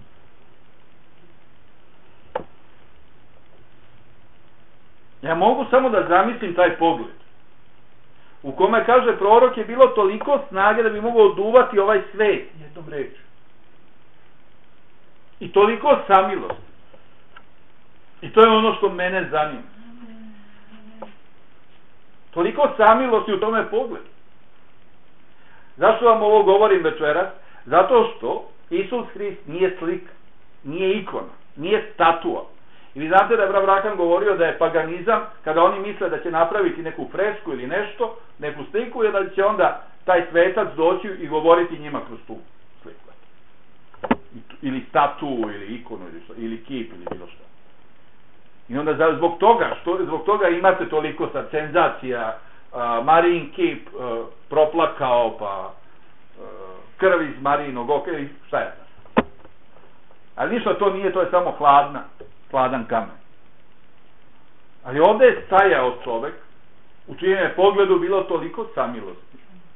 Ja mogu samo da zamislim taj pogled u kome, kaže, prorok je bilo toliko snage da bi mogao oduvati ovaj svet jednom rečju. I toliko samilosti. I to je ono što mene zanima. Toliko samilosti u tome pogledu. Zašto vam ovo govorim večeras? Zato što Isus Hrist nije slika, nije ikona, nije statua. I vi znate da je brat Braham govorio da je paganizam, kada oni misle da će napraviti neku fresku ili nešto, neku sliku, i da će onda taj svetac doći i govoriti njima kroz tu sliku. Ili statu, ili ikonu, ili, što, ili kip, ili bilo što. I onda zbog toga, što, zbog toga imate toliko sad senzacija, uh, Marijin kip uh, proplakao, pa uh, krv iz Marijinog oka, i šta je to? Ali ništa to nije, to je samo hladna, hladan kamen. Ali ovdje je stajao čovek, u čijem je pogledu bilo toliko samilosti.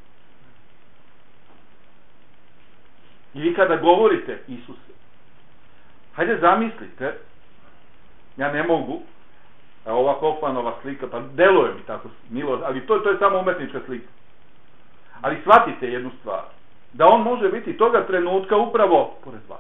I vi kada govorite Isuse, hajde zamislite, ja ne mogu, a ova Hoffmanova slika, pa deluje mi tako milo, ali to, to je samo umetnička slika. Ali shvatite jednu stvar, da on može biti toga trenutka upravo pored vas.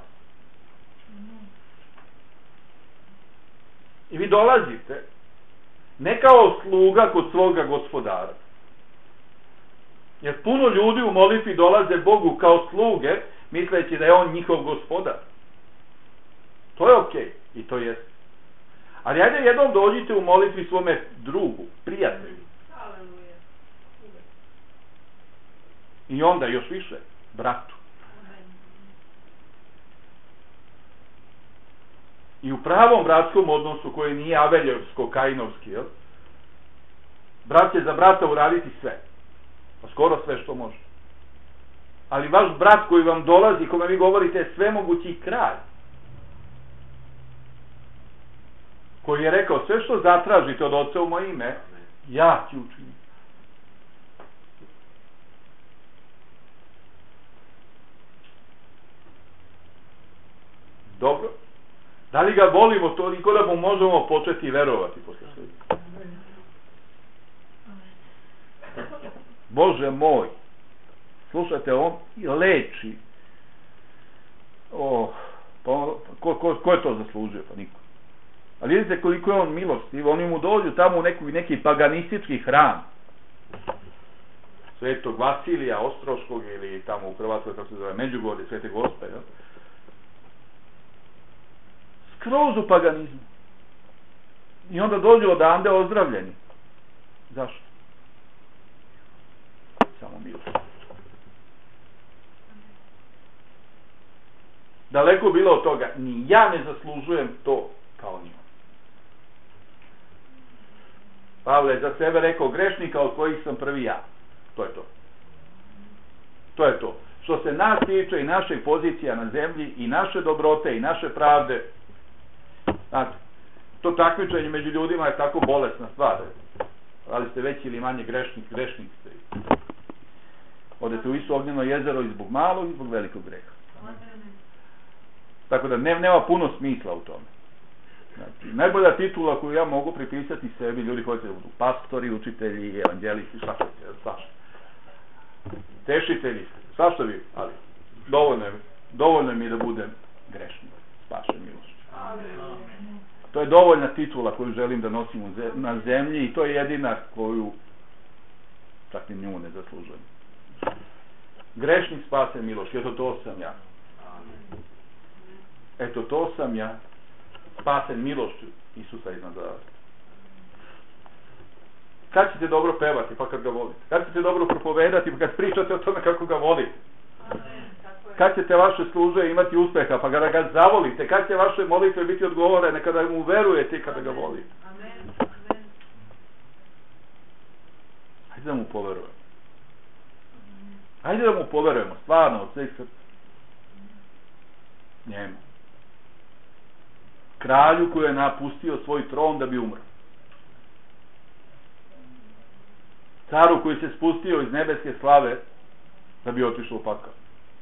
I vi dolazite, ne kao sluga kod svoga gospodara. Jer puno ljudi u molitvi dolaze Bogu kao sluge, misleći da je on njihov gospodar. To je okej, i to jest. Ali ajde jednom dođite u molitvi svome drugu, prijatelju. I onda još više, bratu. I u pravom bratskom odnosu, koji nije Aveljevsko-Kainovski, jel? Brat će za brata uraditi sve. Pa skoro sve što može. Ali vaš brat koji vam dolazi, kome vi govorite, je svemogući kralj. Koji je rekao, sve što zatražite od Oca u moje ime, ja ću učiniti. Dobro. Da li ga volimo toliko da mu možemo početi verovati posle svega? Bože moj, slušajte, on leči. Oh, pa, ko, ko, ko je to zaslužio? Pa niko. Ali vidite koliko je on milostiv, oni mu dođu tamo u neki, neki paganistički hram Svetog Vasilija Ostroškog, ili tamo u Hrvatskoj, kako se zove, Međugorje, Svete Gospe, ja? Skroz u paganizmu. I onda dođu odande ozdravljeni. Zašto? Samo milost. Daleko bilo od toga, ni ja ne zaslužujem to kao njima. Pavle je za sebe rekao, grešnika od kojih sam prvi ja. To je to. To je to. Što se nas tiče i naših pozicija na zemlji, i naše dobrote, i naše pravde, znate, to takmičenje među ljudima je tako bolesna stvar. Ali ste veći ili manje grešnik, grešnik ste. Odete u isto ognjeno jezero i zbog malog i zbog velikog greha. Tako da ne, nema puno smisla u tome. Znači, najbolja titula koju ja mogu pripisati sebi, ljudi koji se budu pastori, učitelji, evanđelisti, šta što će, svašta. Tešitelji, svašta vi, ali dovoljno je, dovoljno mi da budem grešnik, spašen milošću. To je dovoljna titula koju želim da nosim na zemlji i to je jedina koju čak ni nju ne zaslužujem. Grešnik spasen milošću, eto to sam ja. Eto to sam ja, spasen milošću Isusa iz Nazareta. Kad ćete dobro pevati, pa kad ga volite? Kad ćete dobro propovedati, pa kad pričate o tome kako ga volite? Kad ćete vaše službe imati uspeha, pa kada ga zavolite? Kad će vaše molitve biti odgovorene, kada mu verujete i kada ga volite? Hajde da mu poverujemo. Hajde da mu poverujemo, stvarno, od svih srca. Njemu. Kralju koji je napustio svoj tron da bi umro. Caru koji se spustio iz nebeske slave da bi otišao u pakao.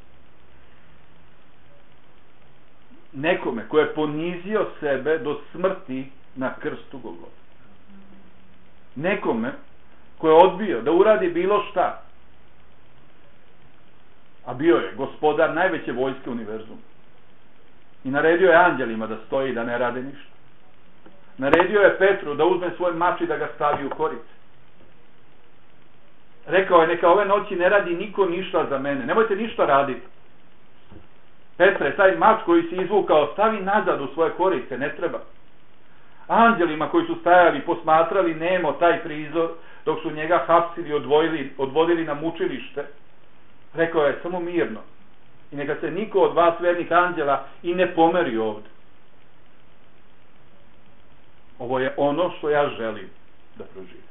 Nekome koji je ponizio sebe do smrti na krstu Golgote. Nekome koji je odbio da uradi bilo šta. A bio je gospodar najveće vojske univerzuma. I naredio je anđelima da stoji i da ne rade ništa. Naredio je Petru da uzme svoj mač i da ga stavi u korice. Rekao je, neka ove noći ne radi niko ništa za mene. Nemojte ništa raditi. Petre, taj mač koji si izvukao, stavi nazad u svoje korice, ne treba. Anđelima koji su stajali, posmatrali nemo taj prizor, dok su njega hapsili, odvojili, odvodili na mučilište, rekao je, samo mirno. I neka se niko od vas vernih anđela i ne pomeri ovdje. Ovo je ono što ja želim da proživim.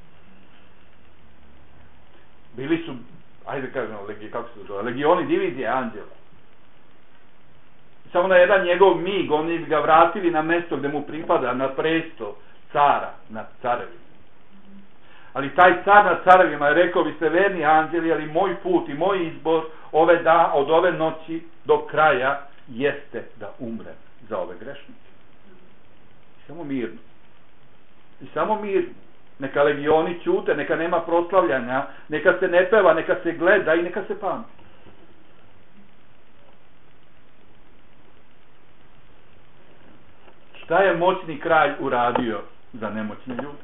Bili su, ajde kažemo, legi, kako se zove, legioni divizije anđela. Samo na jedan njegov mig, oni bi ga vratili na mesto gde mu pripada, na presto cara, na carevima. Ali taj car na carevima je rekao, vi ste verni anđeli, ali moj put i moj izbor ove da, od ove noći do kraja jeste da umrem za ove grešnike. I samo mirno. I samo mirno. Neka legioni ćute, neka nema proslavljanja, neka se ne peva, neka se gleda i neka se pamti. Šta je moćni kralj uradio za nemoćne ljude?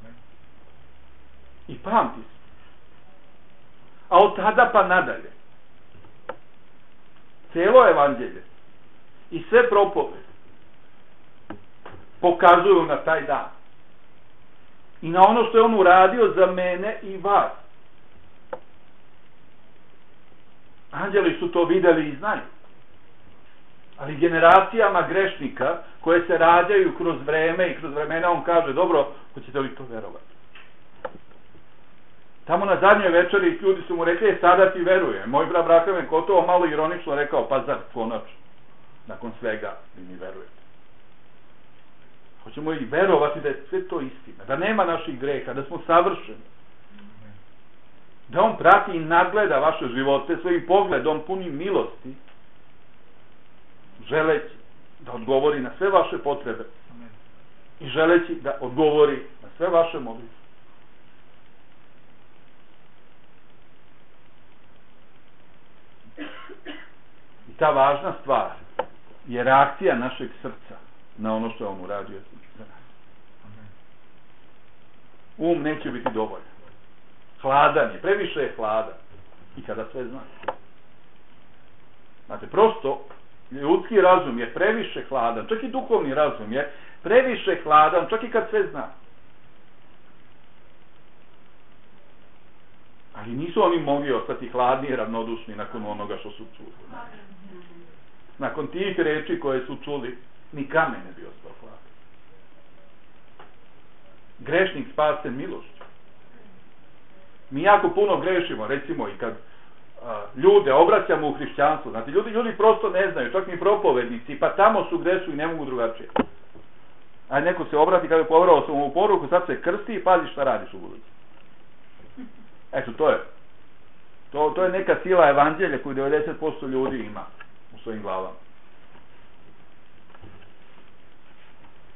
I pamti se. A od tada pa nadalje. Cijelo evanđelje i sve propovede pokazuju na taj dan. I na ono što je on uradio za mene i vas. Anđeli su to videli i znaju. Ali generacijama grešnika koje se rađaju kroz vreme i kroz vremena, on kaže, dobro, hoćete li to verovati? Tamo na zadnjoj večeri ljudi su mu rekli, sada ti verujem. Moj brat Brakaven Kotovo malo ironično rekao, pa zar konačno, nakon svega vi mi verujete. Hoćemo i verovati da je sve to istina, da nema naših greha, da smo savršeni. Da on prati i nadgleda vaše živote svojim pogledom punim milosti, želeći da odgovori na sve vaše potrebe i želeći da odgovori na sve vaše molitve. I ta važna stvar je reakcija našeg srca na ono što je on uradio za nas. Um neće biti dovoljan. Hladan je, previše je hladan. I kada sve zna. Znate, prosto ljudski razum je previše hladan, čak i duhovni razum je previše hladan, čak i kad sve zna. Ali nisu oni mogli ostati hladni i ravnodušni nakon onoga što su čuli. Nakon tih reči koje su čuli, ni kamen ne bi ostao hladan. Grešnik spasen milošću. Mi jako puno grešimo, recimo i kad a, ljude obraćamo u hrišćanstvo. Znate, ljudi, ljudi prosto ne znaju, čak ni propovednici, pa tamo su gde su i ne mogu drugačije. Aj neko se obrati, kada je poverao sam u poruku, sad se krsti i pazi šta radiš u budući. Eto, to je. To, to je neka sila evanđelja koju devedeset posto ljudi ima u svojim glavama.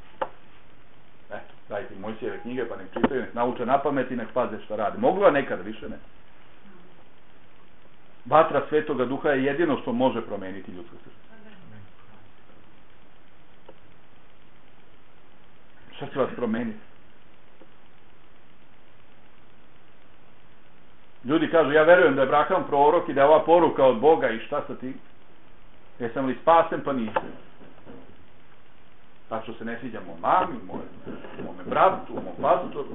Dajte im Mojsijeve knjige pa nek čitaju, nek nauče na pamet i nek paze šta rade. Moglo je nekad, više ne. Vatra Svetoga Duha je jedino što može promeniti ljudsko srce. Šta će vas promeniti? Ljudi kažu, ja verujem da je Abraham prorok i da je ova poruka od Boga i šta sa tim? Jesam li spasen pa nisam? Pa što se ne sviđa moj mami, moj, mome bratu, moj pastoru.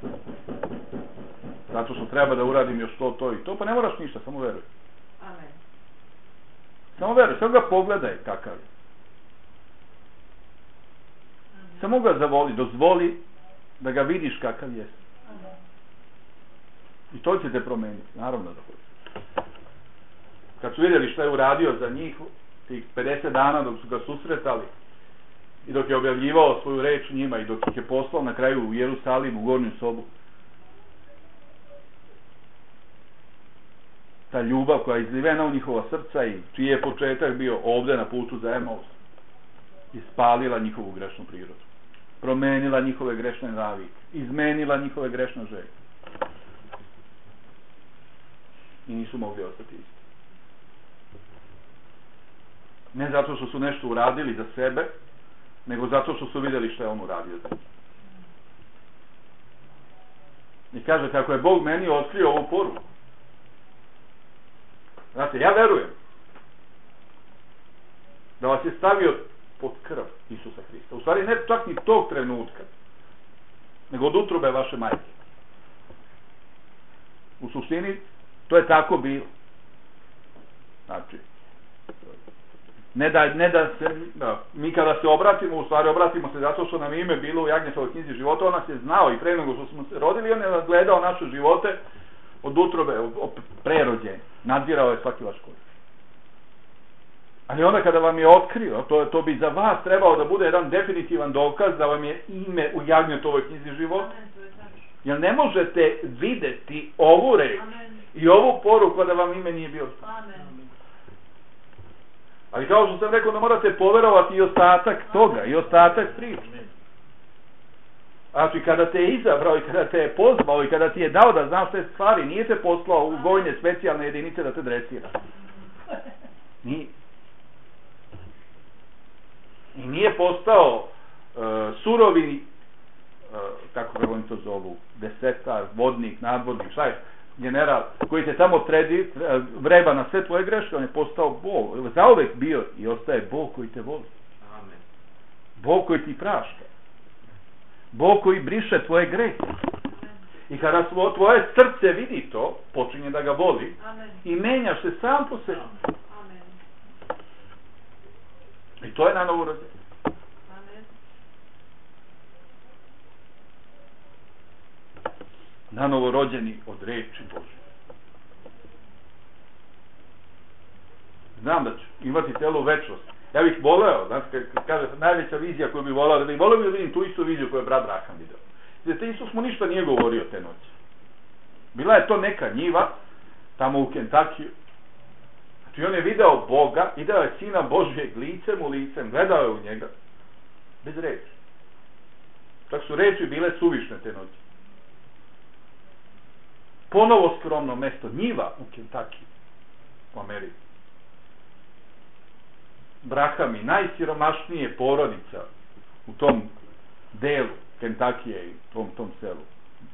Zato što treba da uradim još to, to i to, pa ne moraš ništa, samo veruj. Amen. Samo veruj, samo ga pogledaj kakav je. Samo ga zavoli, dozvoli da ga vidiš kakav jesi. I to će te promeniti, naravno da hoće. Kad su vidjeli šta je uradio za njih, tih pedeset dana dok su ga susretali, i dok je objavljivao svoju reč njima i dok ih je poslao na kraju u Jerusalim, u gornju sobu, ta ljubav koja je izlivena u njihova srca i čiji je početak bio ovdje na putu za Emaus, ispalila njihovu grešnu prirodu, promenila njihove grešne navike, izmenila njihove grešne želje. I nisu mogli ostati isti. Ne zato što su nešto uradili za sebe, nego zato što su vidjeli što je on uradio za njih. I kaže, kako je Bog meni otkrio ovu poruku. Znate, ja verujem da vas je stavio pod krv Isusa Hrista. U stvari ne čak ni tog trenutka, nego od utrobe vaše majke. U suštini, to je tako bilo. Znači, ne da, ne da se, da, mi kada se obratimo, u stvari obratimo se zato što nam ime bilo u Jagnjetovoj knjizi života, on nas je znao i pre nego što smo se rodili, on je gledao naše živote od utrobe, prerođenja, nadzirao je svaki vaš korak. Ali onda kada vam je otkrio, to, to bi za vas trebao da bude jedan definitivan dokaz da vam je ime u Jagnjetovoj knjizi života. Jer ne možete videti ovu reč i ovu poruku da vam ime nije bilo. Ali kao što sam rekao, da morate poverovati i ostatak toga, i ostatak priče. Znači, kada te je izabrao i kada te je pozvao i kada ti je dao da znaš te stvari, nije te poslao u vojne specijalne jedinice da te dresira. Nije. I nije postao uh, surovi, uh, kako ga oni to zovu, desetar, vodnik, nadvodnik, šta je, general, koji te tamo tredi, vreba na sve tvoje greške, on je postao Bog. Zauvek bio i ostaje Bog koji te voli. Amen. Bog koji ti prašta. Bog koji briše tvoje grehe. I kada svo, tvoje srce vidi to, počinje da ga voli. Amen. I menjaš se sam po sebi. Amen. I to je na novo rođenje. Amen. Na novo rođeni od reči Božje. Znam da ću imati celu večnost. Ja bih voleo, znači, kad kaže najveća vizija koju bih voleo, da bih voleo da vidim tu istu viziju koju je brat Raham vidio. Znate, Isus mu ništa nije govorio te noći. Bila je to neka njiva, tamo u Kentakiju. Znači, on je video Boga, video je Sina Božjeg licem u licem, gledao je u njega, bez reči. Čak su reči bile suvišne te noći. Ponovo skromno mesto, njiva u Kentakiju, u Americi. Brahami, najsiromašnije porodica u tom delu Kentakije i tom, tom selu.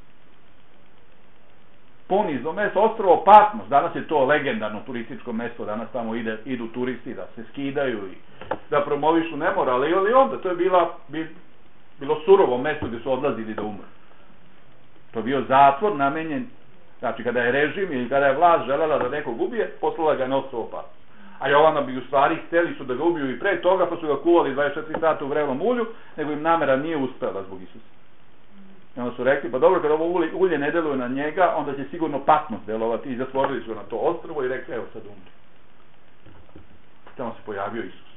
Ponizno mesto, ostrvo Patmos, danas je to legendarno turističko mesto, danas tamo ide, idu turisti da se skidaju i da promovišu nemoral, ali onda to je bila, bi, bilo surovo mesto gdje su odlazili da umre. To je bio zatvor namenjen, znači kada je režim ili kada je vlast želela da nekog ubije, poslala ga na ostrvo Patmos. A Jovana bi u stvari htjeli su da ga ubiju i pre toga, pa su ga kuvali dvadeset četiri sata u vrelom ulju, nego im namera nije uspela zbog Isusa. I onda su rekli, pa dobro, kada ovo ulje, ulje ne deluje na njega, onda će sigurno Patmos delovati, i zatvorili su na to ostrvo i rekli, evo sad umre. Tamo se pojavio Isus.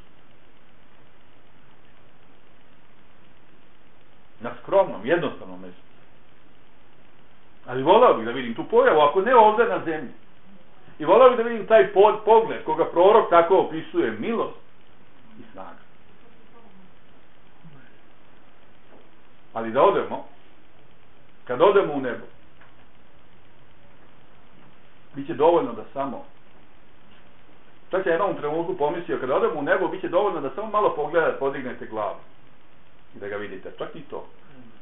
Na skromnom, jednostavnom mjestu. Ali volao bih da vidim tu pojavu, ako ne ovdje na zemlji. I volao bih da vidim taj pogled koga prorok tako opisuje, milost i snaga. Ali da odemo, kad odemo u nebo, bit će dovoljno da samo, čak je jednom trenutku pomislio, kada odemo u nebo, bit će dovoljno da samo malo pogledate, podignete glavu i da ga vidite, čak i to.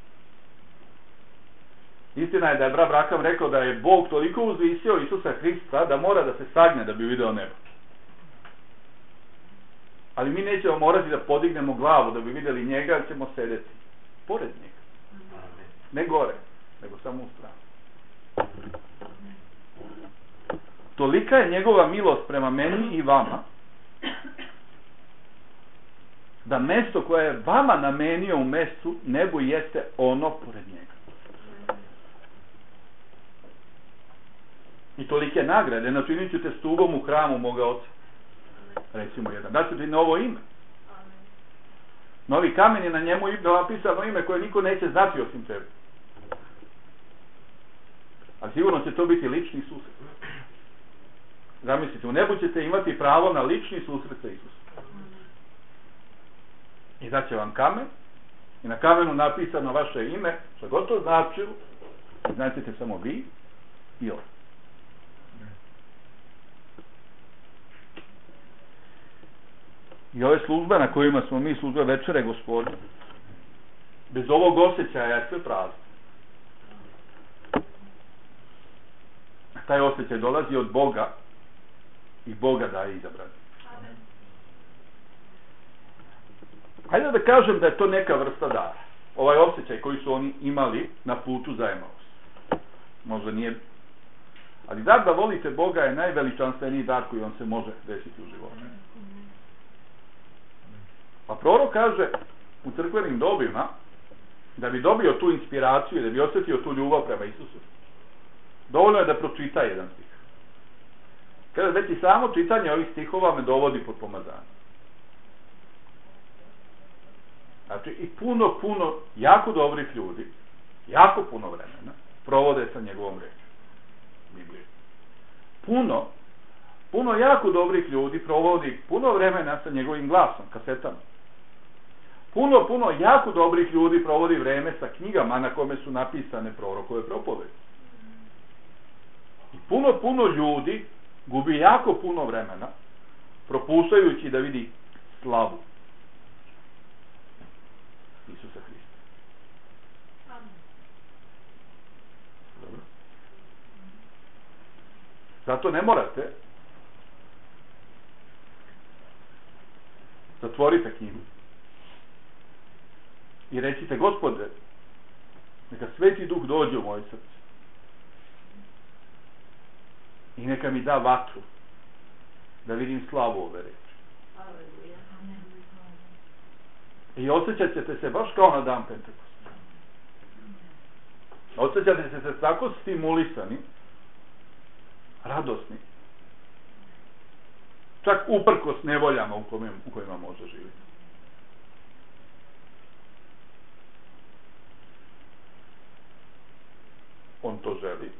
Istina je da je brat Brakam rekao da je Bog toliko uzvisio Isusa Hrista da mora da se sagne da bi video nebo. Ali mi nećemo morati da podignemo glavu da bi vidjeli njega, ali ćemo sedeti pored njega. Ne gore, nego samo u stranu. Tolika je njegova milost prema meni i vama, da mesto koje je vama namenio u mestu nebu jeste ono pored njega. I tolike nagrade, načinit ću te stubom u hramu moga oca. Recimo jedan. Daću ti novo ime. Novi kamen je na njemu napisano ime koje niko neće znati osim tebe. A sigurno će to biti lični susret. Zamislite, u nebu ćete imati pravo na lični susret sa Isusom. I daće vam kamen i na kamenu napisano vaše ime, što god to značilo, znate samo vi i on. I ove službe na kojima smo mi, službe večere Gospodnje, bez ovog osjećaja je sve prazno. Taj osjećaj dolazi od Boga i Boga daje izabrani. Hajde da kažem da je to neka vrsta dara. Ovaj osjećaj koji su oni imali na putu za Emaus. Možda nije. Ali dar da volite Boga je najveličanstveniji dar koji vam se može desiti u životu. Pa prorok kaže u crkvenim dobima da bi dobio tu inspiraciju i da bi osjetio tu ljubav prema Isusu, dovoljno je da pročita jedan stih. Kada već i samo čitanje ovih stihova me dovodi pod pomazanje. Znači i puno, puno jako dobrih ljudi, jako puno vremena provode sa njegovom rečju. Biblije. Puno, puno jako dobrih ljudi provodi puno vremena sa njegovim glasom, kasetama. Puno, puno jako dobrih ljudi provodi vreme sa knjigama na kome su napisane prorokove propovedi. I puno, puno ljudi gubi jako puno vremena propuštajući da vidi slavu Isusa Hrista. Dobro. Zato ne morate zatvorite knjigu i recite: Gospode, neka Sveti Duh dođe u moje srce i neka mi da vatru da vidim slavu ove reči. I osjećat ćete se baš kao na dan Pentekosta. Osjećate se tako stimulisani, radosni, čak uprkos nevoljama u kojima, u kojima može živjeti. On to želi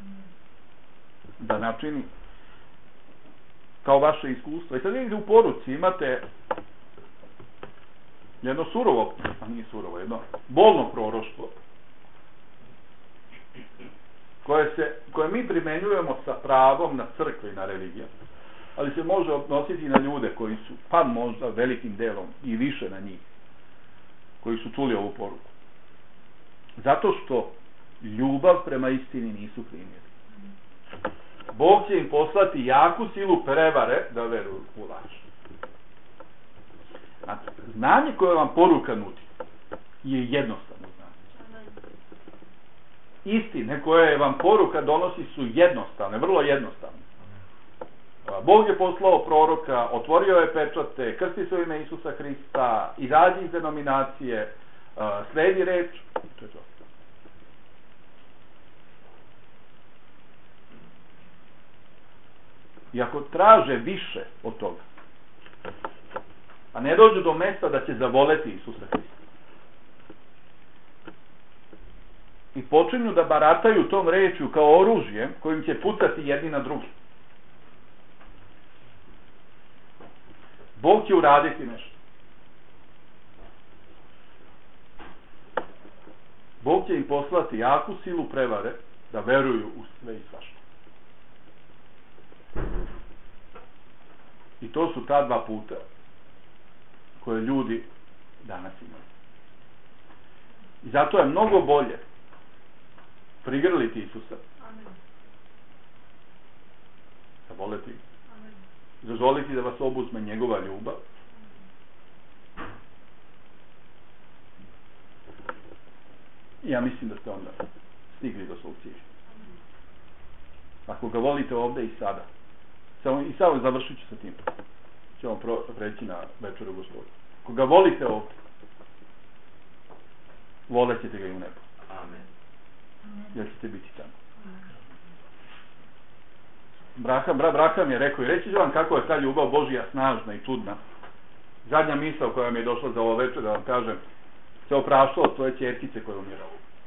da načini kao vaše iskustvo. I sad vidite u poruci imate jedno surovo, a nije surovo, jedno bolno proroštvo koje, se, koje mi primenjujemo sa pravom na crkve i na religiju, ali se može odnositi i na ljude koji su, pa možda velikim delom i više na njih, koji su čuli ovu poruku. Zato što ljubav prema istini nisu primjeri. Bog će im poslati jaku silu prevare da veruju u laž. Znanje koje vam poruka nudi je jednostavno znanje. Istine koje vam poruka donosi su jednostavne, vrlo jednostavne. Bog je poslao proroka, otvorio je pečate, krsti se u ime Isusa Hrista, izađi iz denominacije, sledi reč, to je to. I ako traže više od toga, a ne dođu do mesta da će zavoleti Isusa Hrista, i počinju da barataju tom rečju kao oružjem kojim će pucati jedni na drugi, Bog će uraditi nešto. Bog će im poslati jaku silu prevare da veruju u sve i svašta. I to su ta dva puta koje ljudi danas imaju. I zato je mnogo bolje prigrliti Isusa, zavoleti, dozvoliti da vas obuzme njegova ljubav, i ja mislim da ste onda stigli do svog cilja. Ako ga volite ovdje i sada, samo, i samo završit ću sa tim, ćemo preći na večeru Gospodu. Ako ga volite ovdje, volet ćete ga i u nebu. Amen. Jer ćete biti tamo. Braham, bra, Braham je rekao, i reći ću vam kako je ta ljubav Božja snažna i čudna. Zadnja misao koja mi je došla za ovo večer, da vam kažem, se opraštao od svoje ćerkice koja je umirala.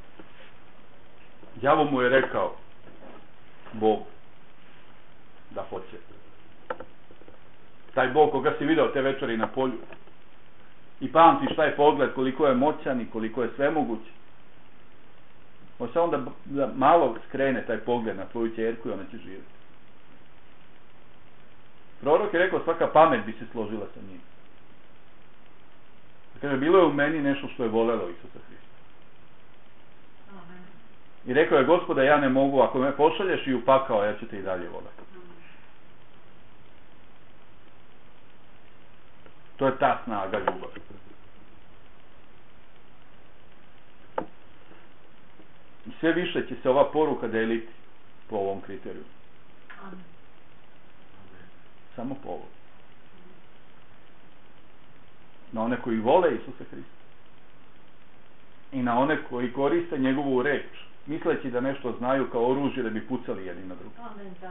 Đavo mu je rekao, Bog, da hoće. Taj Bog koga si video te večeri na polju. I pamtiš taj pogled, koliko je moćan i koliko je svemoguć. Može samo da, da malo skrene taj pogled na tvoju ćerku i ona će živjeti. Prorok je rekao, svaka pamet bi se složila sa njim. Kaže, bilo je u meni nešto što je volelo Isusa Hrista. I rekao je, Gospoda, ja ne mogu, ako me pošalješ i u pakao, ja ću te i dalje voleti. To je ta snaga ljubavi. I sve više će se ova poruka deliti po ovom kriteriju. Samo po ovom. Na one koji vole Isusa Hrista. I na one koji koriste njegovu reč, misleći da nešto znaju kao oružje da bi pucali jedni na drugi.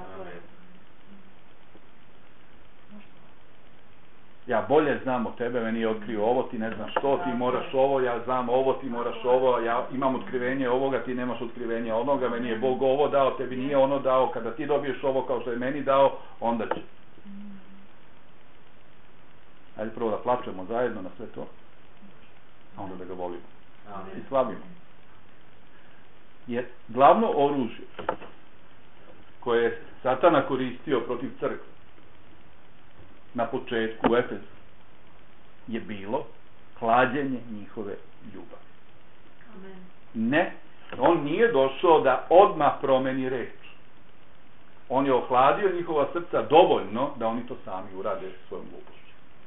Ja bolje znam od tebe, meni je otkrio ovo, ti ne znaš što, ti moraš ovo, ja znam ovo, ti moraš ovo, ja imam otkrivenje ovoga, ti nemaš otkrivenje onoga, meni je Bog ovo dao, tebi nije ono dao, kada ti dobiješ ovo kao što je meni dao, onda će. Ajde prvo da plačemo zajedno na sve to, a onda da ga volimo. I slavimo. Jer glavno oružje koje je Satana koristio protiv crkve na početku u Efezu je bilo hlađenje njihove ljubavi. Ne, on nije došao da odmah promeni reč. On je ohladio njihova srca dovoljno da oni to sami urade svojom glupošću.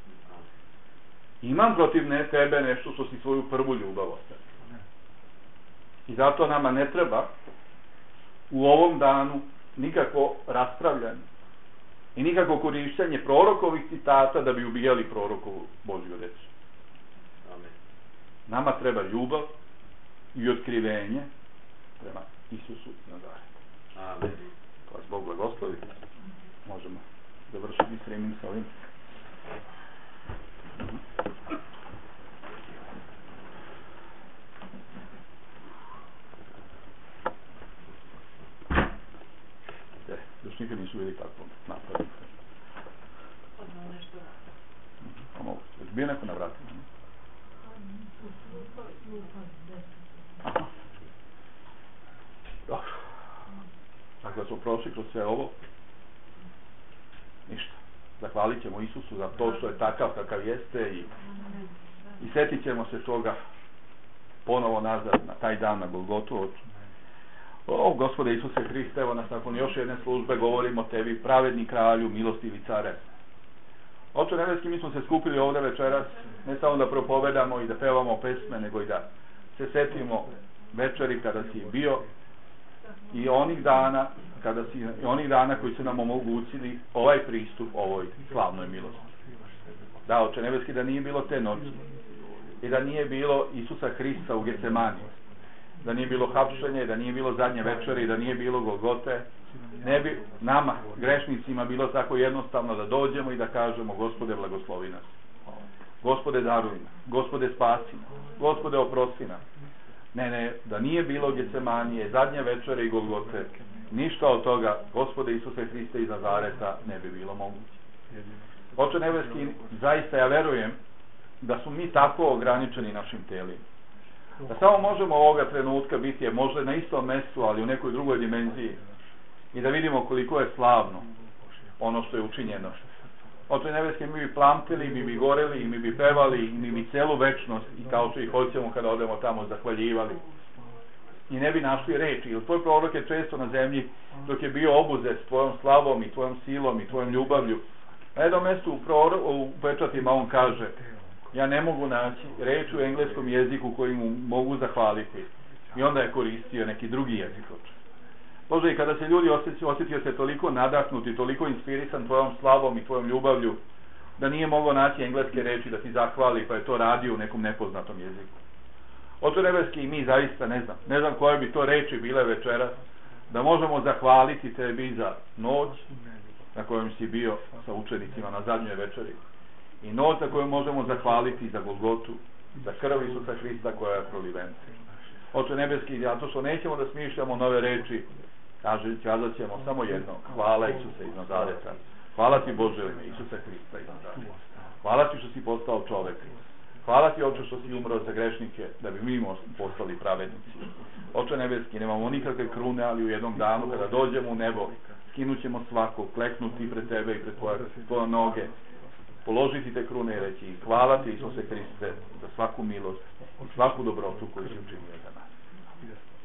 Imam protiv ne tebe nešto što si svoju prvu ljubav ostavio. I zato nama ne treba u ovom danu nikakvo raspravljanje i nikakvo korišćenje prorokovih citata da bi ubijali prorokovu Božju reč. Nama treba ljubav i otkrivenje prema Isusu Nazaretu. Amen. Pa Bog blagoslovi. Možemo završiti streaming sa ovim. E, još nikad nisu vidjeli tako napraviti. Odmah nešto rada. A mogu, već bio neko na vratima. Aha. Dobro. Dakle, smo prošli kroz sve ovo. Ništa. Zahvalit ćemo Isusu za to što je takav kakav jeste i, i setit ćemo se toga ponovo nazad na taj dan na Golgotu. O, Gospode Isuse Hriste, evo nas nakon još jedne službe govorimo tebi, pravedni kralju, milostivi care. Oče nebeski, mi smo se skupili ovdje večeras, ne samo da propovedamo i da pevamo pesme, nego i da se setimo večeri kada si bio i onih dana kada si, i onih dana koji su nam omogućili ovaj pristup ovoj slavnoj milosti. Da, Oče nebeski, da nije bilo te noći i da nije bilo Isusa Hrista u Getsemani, da nije bilo hapšenja, da nije bilo zadnje večeri, da nije bilo Golgote, ne bi nama, grešnicima, bilo tako jednostavno da dođemo i da kažemo, Gospode, blagoslovi nas. Gospode, daruj nas. Gospode, spasi nas. Gospode, oprosti nas. Ne, ne, da nije bilo Getsemanije, zadnje večere i Golgote, ništa od toga, Gospode Isuse Hriste iz Nazareta, ne bi bilo moguće. Oče nebeski, zaista ja verujem da su mi tako ograničeni našim telima. Da samo možemo ovoga trenutka biti je možda na istom mjestu, ali u nekoj drugoj dimenziji. I da vidimo koliko je slavno ono što je učinjeno. Oče nebeski, mi bi plamtili, mi bi goreli, mi bi pevali, mi bi celu večnost i kao što i hoćemo kada odemo tamo zahvaljivali. I ne bi našli reči, jer tvoj prorok je često na zemlji dok je bio obuzet s tvojom slavom i tvojom silom i tvojom ljubavlju. Na jednom mjestu u, proro, u pečatima on kaže: ja ne mogu naći reč u engleskom jeziku koji mu mogu zahvaliti. I onda je koristio neki drugi jezik. Bože, i kada se ljudi osjetio, osjetio se toliko nadahnuti, toliko inspirisan tvojom slavom i tvojom ljubavlju, da nije mogao naći engleske reči da ti zahvali, pa je to radio u nekom nepoznatom jeziku. Oče nebeski, i mi zaista ne znam, ne znam koje bi to reči bile večeras, da možemo zahvaliti tebi za noć na kojom si bio sa učenicima na zadnjoj večeri. I noć za koju možemo zahvaliti za Golgotu, za krv Isusa Hrista koja je prolivena. Oče nebeski, zato što nećemo da smišljamo nove reči, kaže, kazat ćemo samo jedno: hvala Isuse iz Nazareta. Hvala ti Bože Isuse Hrista iz Nazareta. Hvala ti što si postao čovek. Hvala ti, Oče, što si umro za grešnike, da bi mi postali pravednici. Oče nebeski, nemamo nikakve krune, ali u jednom danu kada dođemo u nebo, skinut ćemo svako, kleknuti pred tebe i pred tvoje, tvoje noge, položiti te krune i reći: hvala ti Isuse Hriste za svaku milost i svaku dobrotu koju si učinio za nas.